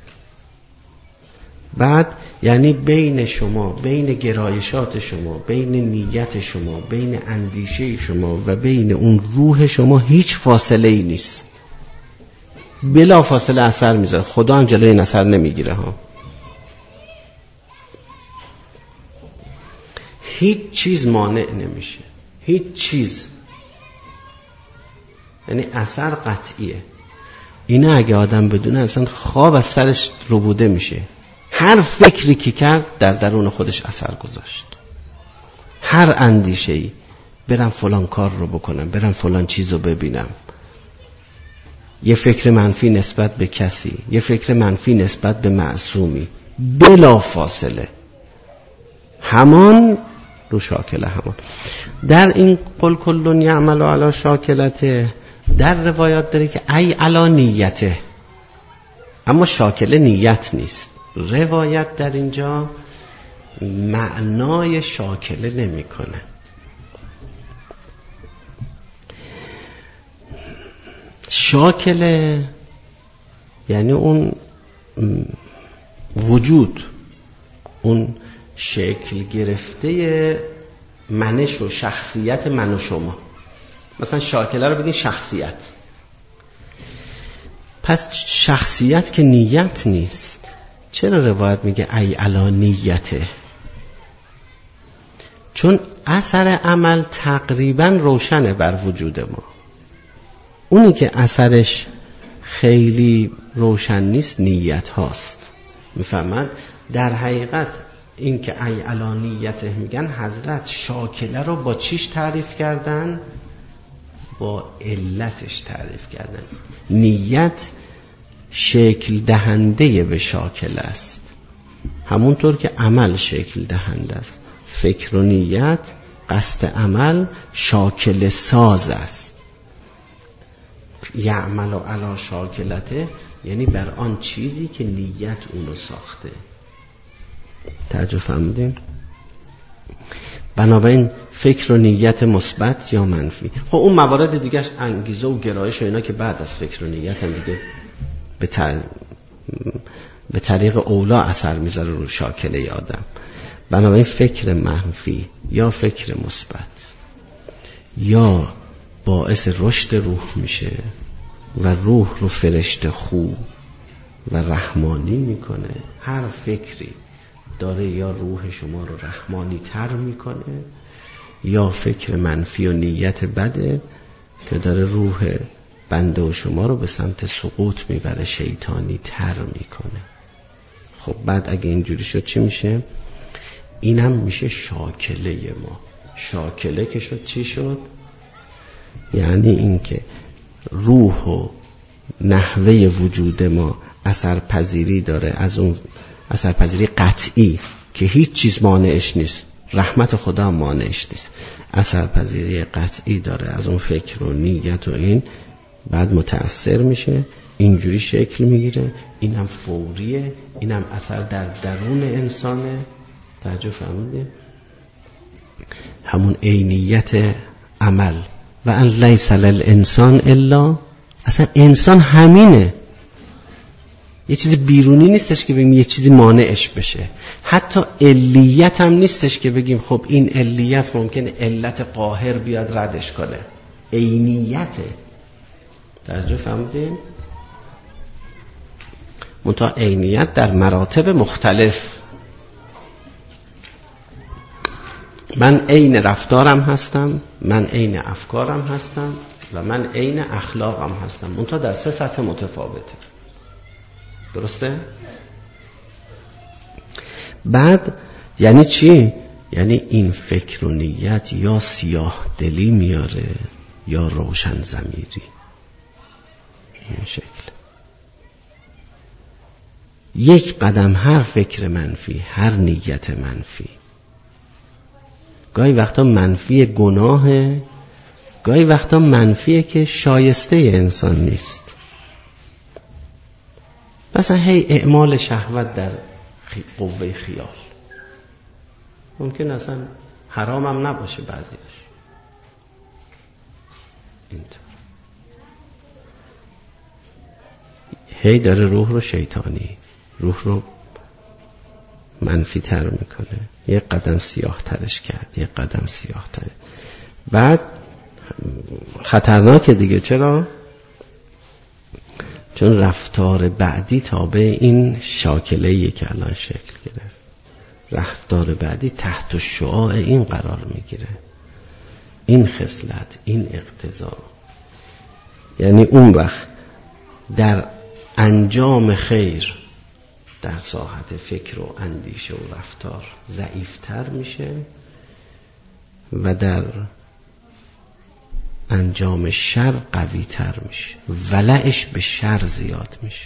بعد یعنی بین شما، بین گرایشات شما، بین نیت شما، بین اندیشه شما و بین اون روح شما هیچ فاصله ای نیست، بلا فاصله اثر میذاره. خدا هم جلوی این اثر نمیگیره ها. هیچ چیز مانع نمیشه، هیچ چیز، یعنی اثر قطعیه. اینه اگه آدم بدونه اصلا خواب از سرش ربوده میشه. هر فکری که کرد در درون خودش اثر گذاشت. هر اندیشه‌ای، برم فلان کار رو بکنم، برم فلان چیز رو ببینم، یه فکر منفی نسبت به کسی، یه فکر منفی نسبت به معصومی، بلا فاصله همان رو شاکله همان. در این قل کلون یعمل علی شاکلته در روایات داره که ای علی نیته، اما شاکله نیت نیست. روایت در اینجا معنای شاکله نمی کنه. شاکله یعنی اون وجود، اون شکل گرفته منش و شخصیت من و شما. مثلا شاکله رو بگین شخصیت. پس شخصیت که نیت نیست. چرا روایت میگه ای علی نیته؟ چون اثر عمل تقریبا روشنه بر وجود ما. اونی که اثرش خیلی روشن نیست نیت هاست. میفهمند؟ در حقیقت این که ای علی نیته میگن حضرت شاکله رو با چیش تعریف کردن؟ با علتش تعریف کردن. نیت شکل دهنده به شاکله است، همونطور که عمل شکل دهنده است. فکر و نیت، قصد عمل شاکل ساز است. یعمل علی شاکلته یعنی بر آن چیزی که نیت اونو ساخته. توجه فرمودین؟ بنابراین فکر و نیت مثبت یا منفی. خب اون موارد دیگه انگیزه و گرایش و اینا که بعد از فکر و نیت هم دیگه به, ت... به طریق اولا اثر میذاره رو شاکله آدم. بنابراین فکر منفی یا فکر مثبت یا باعث رشد روح میشه و روح رو فرشته خوب و رحمانی میکنه. هر فکری داره یا روح شما رو رحمانی تر میکنه یا فکر منفی و نیت بده که داره روح بنده و شما رو به سمت سقوط میبره، شیطانی تر میکنه. خب بعد اگه اینجوری شد چی میشه؟ اینم میشه شاکله ما. شاکله که شد چی شد؟ یعنی این که روح و نحوه وجود ما اثرپذیری داره، از اون اثرپذیری قطعی که هیچ چیز مانعش نیست، رحمت خدا مانعش نیست، اثرپذیری قطعی داره از اون فکر و نیت و این، بعد متأثر میشه، اینجوری شکل میگیره. اینم فوریه، اینم اثر در درون انسانه. توجه فرمودید؟ همون عینیت عمل و ان لیس للانسان الا، اصلا انسان همینه، یه چیز بیرونی نیستش که بگیم یه چیزی مانعش بشه. حتی علیت هم نیستش که بگیم خب این علیت ممکنه علت قاهر بیاد ردش کنه. عینیته. توجه فرمودین؟ منتها عینیت در مراتب مختلف. من عین رفتارم هستم، من عین افکارم هستم، و من عین اخلاقم هستم، منتها در سه سطح متفاوته. درسته؟ بعد یعنی چی؟ یعنی این فکر و نیت یا سیاه دلی میاره یا روشن ضمیری. این شکل یک قدم هر فکر منفی، هر نیت منفی، گاهی وقتا منفی گناهه، گاهی وقتا منفیه که شایسته انسان نیست. مثلا هی اعمال شهوت در قوه خیال، ممکن اصلا حرام هم نباشه بعضیش. اینطور هی داره روح رو شیطانی، روح رو منفی تر میکنه، یک قدم سیاه ترش کرد، یک قدم سیاه تر. بعد خطرناکه دیگه. چرا؟ چون رفتار بعدی تابع این شاکله‌ایه که الان شکل گرفت. رفتار بعدی تحت شعاع این قرار میگیره، این خصلت، این اقتضا. یعنی اون وقت در انجام خیر در ساحت فکر و اندیشه و رفتار ضعیفتر میشه و در انجام شر قوی تر میشه، ولعش به شر زیاد میشه،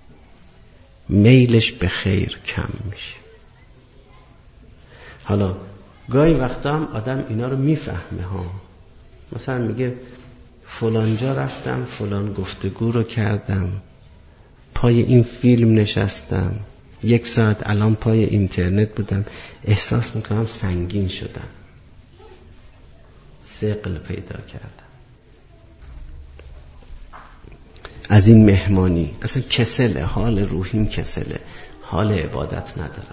میلش به خیر کم میشه. حالا گاهی وقتا هم آدم اینا رو میفهمه ها، مثلا میگه فلان جا رفتم، فلان گفتگو رو کردم، پای این فیلم نشستم، یک ساعت الان پای اینترنت بودم، احساس میکنم سنگین شدم، ثقل پیدا کردم از این مهمانی. اصلا کسله، حال روحیم کسله، حال عبادت ندارم.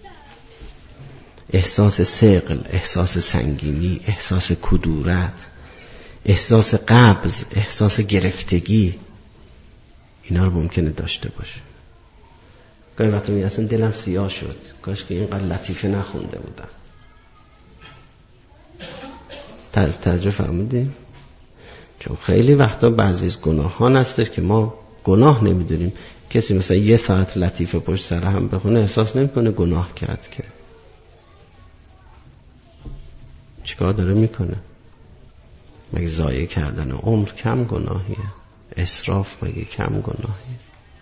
احساس ثقل، احساس سنگینی، احساس کدورت، احساس قبض، احساس گرفتگی، اینا رو ممکنه داشته باشه. گاهی وقتا میگه اصلا دلم سیاه شد، کاش که اینقدر لطیفه نخونده بودم. توجه فرمودین؟ چون خیلی وقتا بعضی از گناهان هستش که ما گناه نمیدونیم. کسی مثلا یه ساعت لطیفه پشت سر هم بخونه احساس نمیکنه گناه کرد، که چیکار داره میکنه؟ مگه ضایع کردن عمر کم گناهیه؟ اسراف مگه کم گناهیه؟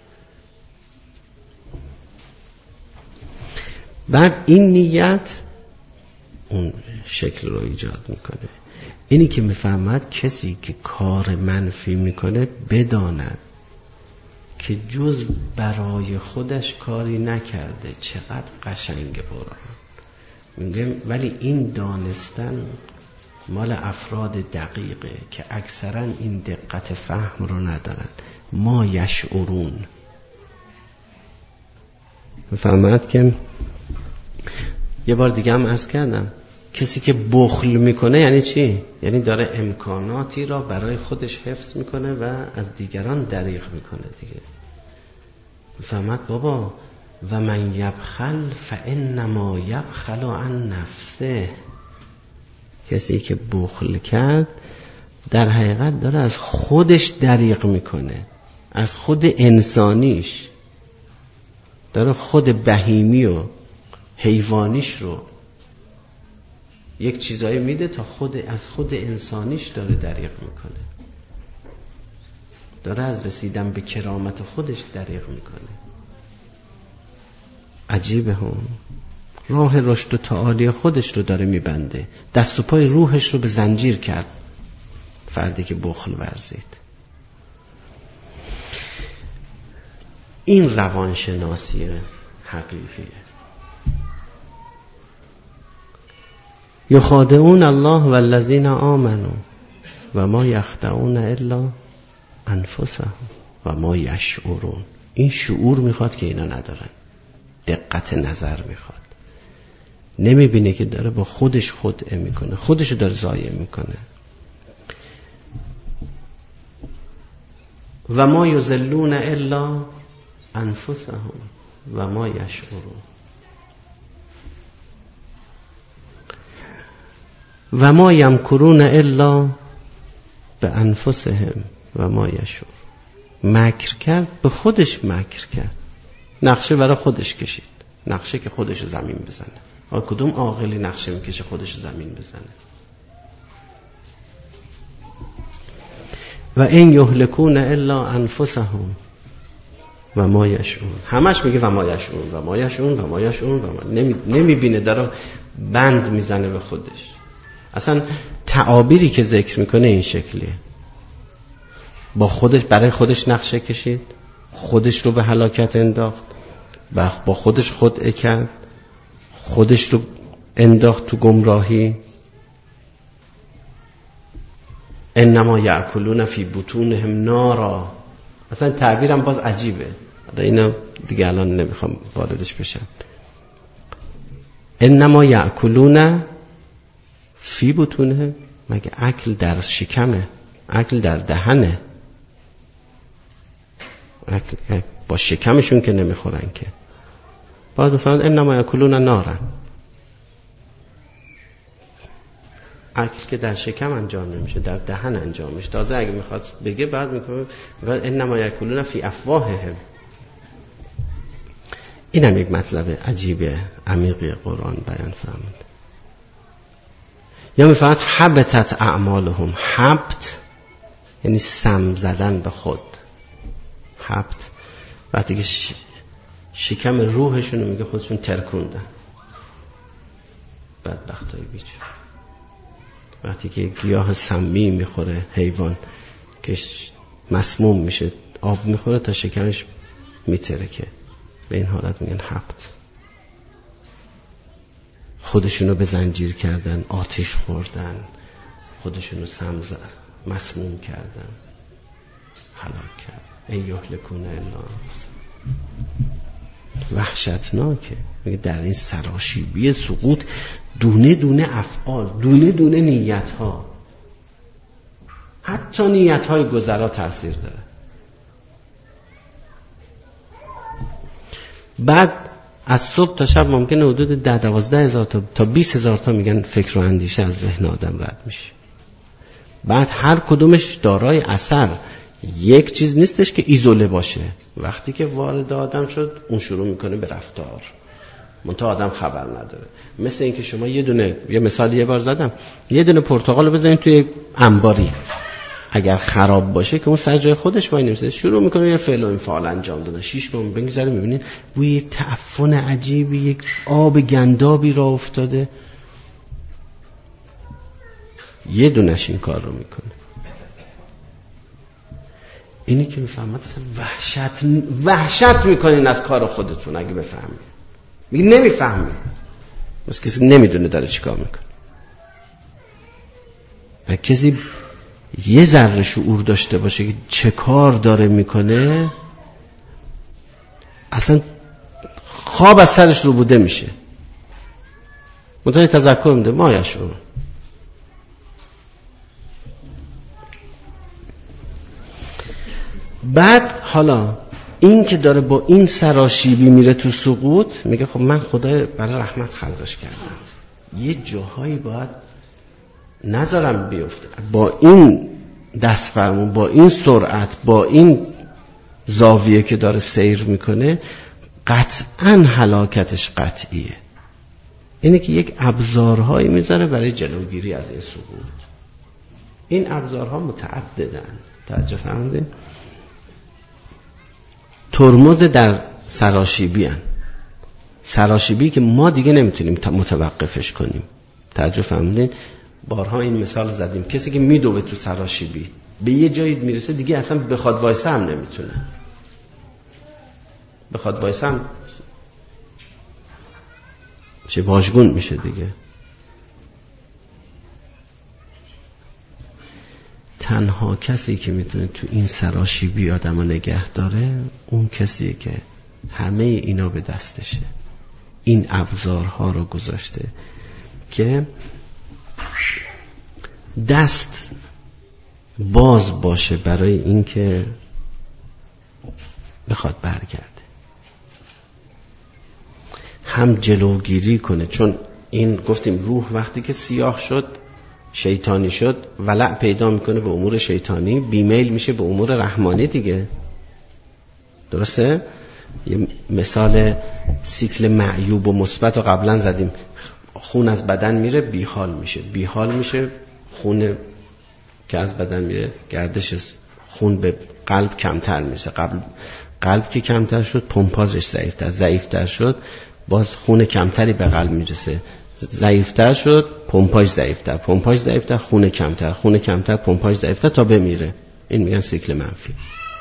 بعد این نیت اون شکل رو ایجاد میکنه. اینی که میفهمد کسی که کار منفی میکنه بداند که جز برای خودش کاری نکرده. چقدر قشنگ قرآن میگه. ولی این دانستن مال افراد دقیقه که اکثرا این دقت فهم رو ندارن. ما یشعرون. میفهمد که یه بار دیگه هم عرض کردم، کسی که بخل میکنه یعنی چی؟ یعنی داره امکاناتی را برای خودش حفظ میکنه و از دیگران دریغ میکنه دیگه. فهمت بابا و من یبخل فانما یبخل عن نفسه. کسی که بخل کرد در حقیقت داره از خودش دریغ میکنه، از خود انسانیش، داره خود بهیمی و حیوانیش رو یک چیزایی میده تا خود از خود انسانیش داره دریغ میکنه، داره از رسیدن به کرامت خودش دریغ میکنه. عجیبه هم راه رشد و تعالی خودش رو داره میبنده، دست و پای روحش رو به زنجیر کرد فردی که بخل ورزید. این روانشناسی حقیقیه. یخادعون الله والذین آمنوا و ما یخدعون الا انفسهم و ما یشعرون. این شعور میخواد که اینا ندارن، دقت نظر میخواد. نمیبینه که داره با خودش خدعه میکنه، خودشو داره ضایع میکنه. و ما یضلون الا انفسهم و ما یشعرون. و ما یمکرون الا به انفسهم و ما یشور. مکر کرد، به خودش مکر کرد، نقشه برای خودش کشید، نقشه که خودش زمین بزنه. آ کدوم عاقلی نقشه میکشه خودش زمین بزنه؟ و این یهلکون الا انفسهم و ما یشعرون. همش میگه و ما یشعرون و ما یشعرون و ما یشعرون و ما نمی... نمیبینه، داره بند میزنه به خودش. اصلا تعابیری که ذکر میکنه این شکلیه، با خودش برای خودش نقشه کشید، خودش رو به هلاکت انداخت، با خودش خودعه کرد، خودش رو انداخت تو گمراهی. انما یأکلون فی بطونهم نارا. اصلا تعبیرم باز عجیبه، اینا دیگه الان نمیخوام واردش بشم. انما یأکلون فی بطونهم، مگه اکل در شکمه؟ اکل در دهنه. اکل با شکمشون که نمیخورن که. بعد میفهمن انما یأکلون نارا، اکل که در شکم انجام نمیشه، در دهن انجام میشه. تازه اگه میخواد بگه بعد میگه و انما یأکلون فی افواههم. این هم یک مطلب عجیبه عمیقی قرآن بیان فرمود. یا میفرماد حبطت اعمالهم. حبط یعنی سم زدن به خود. حبط وقتی که شکم روحشون رو میگه خودشون ترکوندن. بدبختای بیچاره. وقتی که گیاه سمی میخوره حیوان که مسموم میشه، آب میخوره تا شکمش میترکه، به این حالت میگن حبط. خودشونو به زنجیر کردن، آتش خوردن، خودشونو سم زدن، مسموم کردن، هلاک کردن. ای یهلکون الا وحشتناکه. میگه در این سراشیبی سقوط دونه دونه افعال، دونه دونه نیت ها، حتی نیت های گذرا تاثیر داره. بعد از صبح تا شب ممکنه حدود ده دوازده هزار تا تا بیست هزار تا میگن فکر و اندیشه از ذهن آدم رد میشه. بعد هر کدومش دارای اثر. یک چیز نیستش که ایزوله باشه. وقتی که وارد آدم شد اون شروع میکنه به رفتار، منتها آدم خبر نداره. مثل این که شما یه دونه، یه مثال یه بار زدم، یه دونه پرتقال رو بزنید توی انباری، اگر خراب باشه که اون سر جای خودش وای نمیسته، شروع میکنه یه فعل و این فعال انجام دادن. شش ماه بگذره میبینید بوی یک تعفن عجیبی، یک آب گندابی را افتاده. یه دونش این کار رو میکنه. اینی که میفهمد اصلا وحشت وحشت میکنین از کار خودتون اگه بفهمید. میگه نمیفهمید، بس کسی نمیدونه داره چیکار میکنه. و کسی یه ذره شعور داشته باشه که چه کار داره میکنه، اصلا خواب از سرش رو بوده میشه. متوجه تذکر میده ما یشعرون. بعد حالا این که داره با این سراشیبی میره تو سقوط، میگه خب من خدای برای رحمت خلقش کردم، یه جاهایی باید نذارم بیفته. با این دست فرمون، با این سرعت، با این زاویه که داره سیر میکنه، قطعاً هلاکتش قطعیه. اینه که یک ابزارهایی میذاره برای جلوگیری از این سقوط. این ابزارها متعددن. توجه فرمودین؟ ترمز در سراشیبی هن. سراشیبی که ما دیگه نمیتونیم متوقفش کنیم. توجه فرمودین؟ بارها این مثال زدیم. کسی که میدوه تو سراشیبی به یه جایی میرسه دیگه اصلا بخواد وایسه هم نمیتونه. بخواد وایسه هم چه واژگون میشه دیگه. تنها کسی که میتونه تو این سراشیبی آدمو نگه داره اون کسیه که همه اینا به دستشه، این ابزارها رو گذاشته که دست باز باشه برای این که بخواد برگرده، هم جلوگیری کنه. چون این گفتیم روح وقتی که سیاه شد شیطانی شد ولع پیدا میکنه به امور شیطانی، بیمیل میشه به امور رحمانی دیگه. درسته؟ یه مثال سیکل معیوب و مثبت رو قبلا زدیم. خون از بدن میره بیحال میشه، بیحال میشه خون که از بدن میره گردش خون به قلب کمتر میشه، قلب قلب که کمتر شد پمپاژش ضعیفتر، ضعیفتر شد باز خون کمتری به قلب میرسه، ضعیفتر شد پمپاژ ضعیفتر، پمپاژ ضعیفتر خون کمتر، خون کمتر پمپاژ ضعیفتر تا بمیره. این میگن سیکل منفی.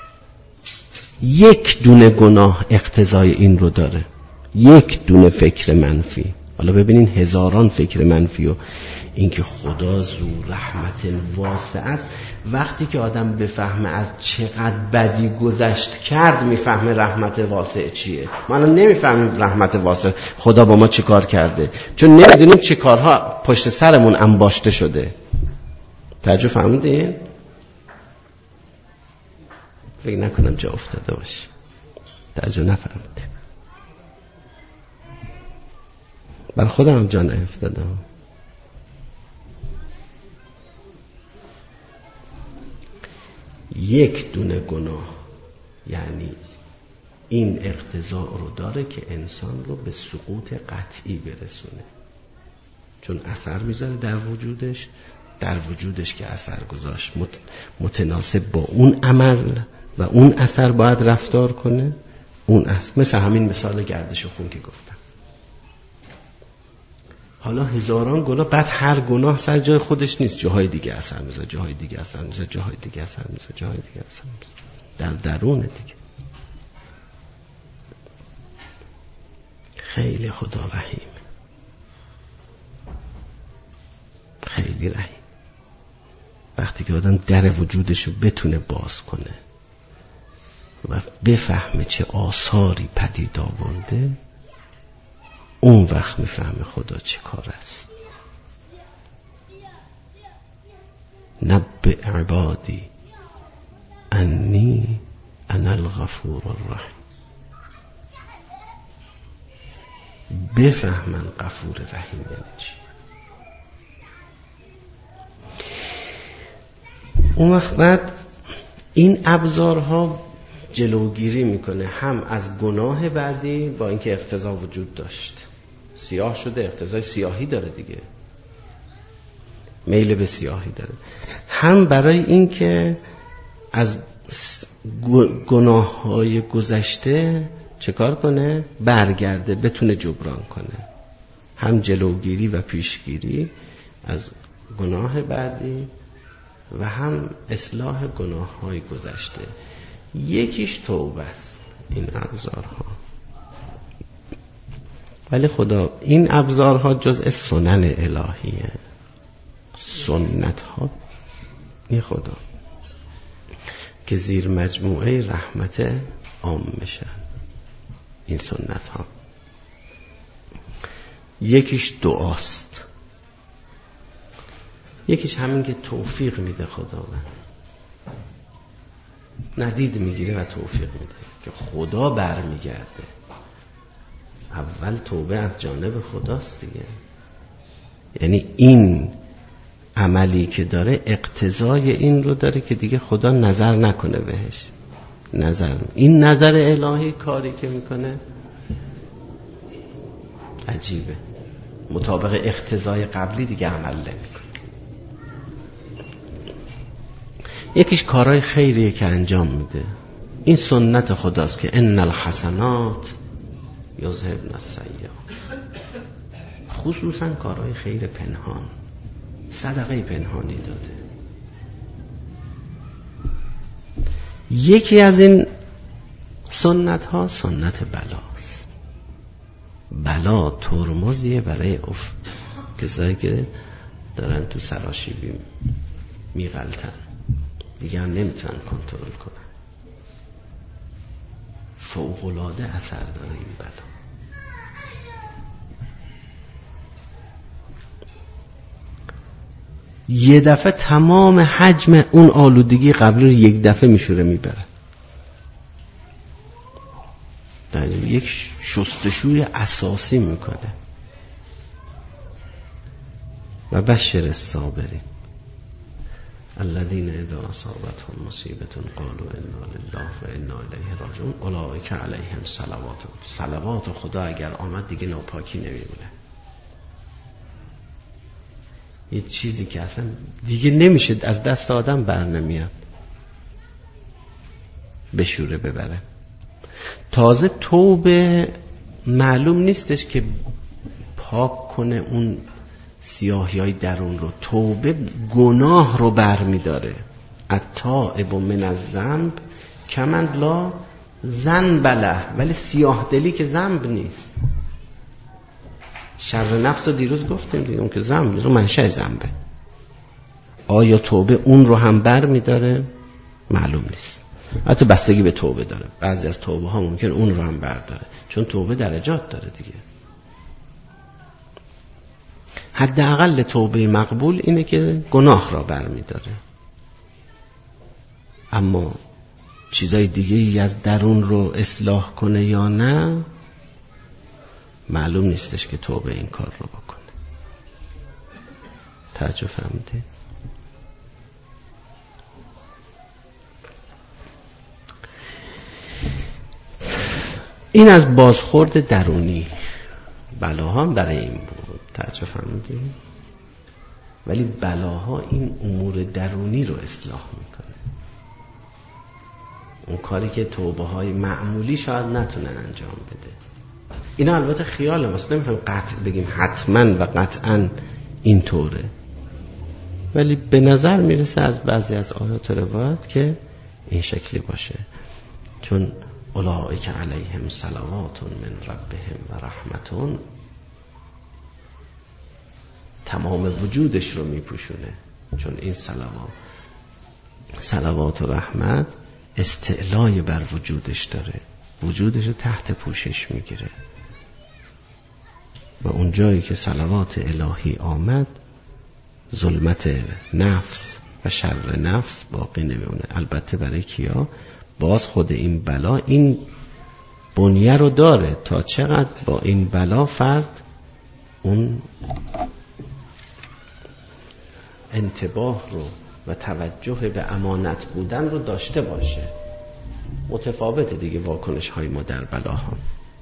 یک دونه گناه اقتضای این رو داره، یک دونه فکر منفی. حالا ببینین هزاران فکر منفی و اینکه خدا ذو رحمت واسع است. وقتی که آدم بفهمه از چقدر بدی گذشت کرد میفهمه رحمت واسع چیه. ما الان نمیفهمیم رحمت واسع خدا با ما چی کار کرده، چون نمیدونیم چی کارها پشت سرمون انباشته شده. توجه فهمیدین؟ فکر نکنم جا افتاده باشه. توجه نفهمیدین؟ بر خودم هم جا نیفتادم. یک دونه گناه یعنی این اقتضا رو داره که انسان رو به سقوط قطعی برسونه، چون اثر میذاره در وجودش، در وجودش که اثر گذاشت متناسب با اون عمل و اون اثر باید رفتار کنه. اون اثر مثل همین مثال گردش خون که گفتم. حالا هزاران گناه، بعد هر گناه سر جای خودش نیست، جاهای دیگه اثر میذاره، جاهای دیگه اثر میذاره، جاهای دیگه اثر میذاره، جاهای دیگه اثر میذاره، در درونه دیگه. خیلی خدا رحیم، خیلی رحیم. وقتی که آدم در وجودش رو بتونه باز کنه و بفهمه چه آثاری پدید آورده، اون وقت میفهمه خدا چه کار است. نبئ عبادی انی انا الغفور الرحیم. بفهمن غفور رحیم یعنی چی. اون وقت بعد این ابزارها جلوگیری میکنه هم از گناه بعدی، با اینکه اقتضا وجود داشت، سیاه شده اقتضای سیاهی داره دیگه، میل به سیاهی داره، هم برای اینکه از گناه‌های گذشته چه کار کنه؟ برگرده، بتونه جبران کنه. هم جلوگیری و پیشگیری از گناه بعدی و هم اصلاح گناه‌های گذشته. یکیش توبه است این ابزارها. ولی خدا این ابزارها جزء سنن الهیه، سنت ها این خدا که زیر مجموعه رحمت عام میشن. این سنت ها یکیش دعاست، یکیش همین که توفیق میده خداوند، ندید میگیره و توفیق میده که خدا برمیگرده. اول توبه از جانب خداست دیگه. یعنی این عملی که داره اقتضای این رو داره که دیگه خدا نظر نکنه بهش. نظر این نظر الهی کاری که میکنه عجیبه، مطابق اقتضای قبلی دیگه عمل نمیکنه. یکیش کارهای خیریه که انجام میده. این سنت خداست که ان الحسنات یذهبن السیئات. خصوصا کارهای خیر پنهان، صدقه پنهانی داده. یکی از این سنت ها سنت بلاست. بلا ترمزیه برای اف کسایی که دارن تو سراشیبی میغلطن، دیگه هم نمیتونن کنترل کنن. فوق‌العاده اثر داره این بلا. یه دفعه تمام حجم اون آلودگی قبلی رو یک دفعه میشوره میبره. در یک شستشوی اساسی میکنه. و بشر الصابرین. الذين اذا اصابتهم مصیبه قالوا انا لله و انا الیه راجعون اولئک علیهم صلوات. صلوات خدا اگر آمد دیگه ناپاکی نمیمونه. یه چیزی که اصلا دیگه نمیشه از دست آدم بر نمیاد بشوره ببره. تازه توبه معلوم نیستش که پاک کنه اون سیاهیای درون رو. توبه گناه رو بر می داره. التائب من الذنب کمن لا ذنب له. ولی سیاه دلی که ذنب نیست. شر نفس رو دیروز گفتیم دیگه، اون که ذنب نیست، اون منشأ ذنبه. آیا توبه اون رو هم بر می داره؟ معلوم نیست. حتی بستگی به توبه داره. بعضی از توبه ها ممکن اون رو هم برداره، چون توبه درجات داره دیگه. حداقل توبه مقبول اینه که گناه را برمی داره. اما چیزای دیگه ای از درون رو اصلاح کنه یا نه معلوم نیستش که توبه این کار رو بکنه. توجه فهمیدید؟ این از بازخورد درونی. بلاها هم برای این بود. توجه فهمیدید؟ ولی بلاها این امور درونی رو اصلاح میکنه. اون کاری که توبه های معمولی شاید نتونن انجام بده. اینا البته خیال ماست، نمیخوایم قطع بگیم حتما و قطعا اینطوره، ولی به نظر میرسه از بعضی از آیات و روایات که این شکلی باشه. چون اولئک علیهم صلوات من ربهم و رحمتون تمام وجودش رو میپوشونه. چون این صلوات صلوات و رحمت استعلای بر وجودش داره، وجودش رو تحت پوشش میگیره و اون جایی که صلوات الهی آمد ظلمت نفس و شر نفس باقی نمیمونه. البته برای کیا؟ باز خود این بلا این بنیه رو داره تا چقدر با این بلا فرد اون انتباه رو و توجه به امانت بودن رو داشته باشه. متفاوته دیگه واکنش های ما در بلاها.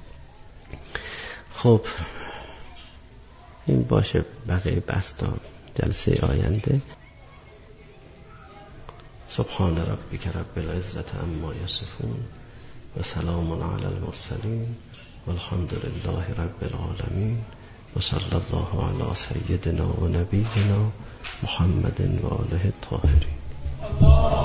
خب این باشه، بقیه بحث تا جلسه آینده. سبحان ربک رب العزة عما یصفون و سلام علی المرسلین والحمد لله رب العالمین و صلی الله علی سیدنا و نبینا محمد و آله الطاهرین.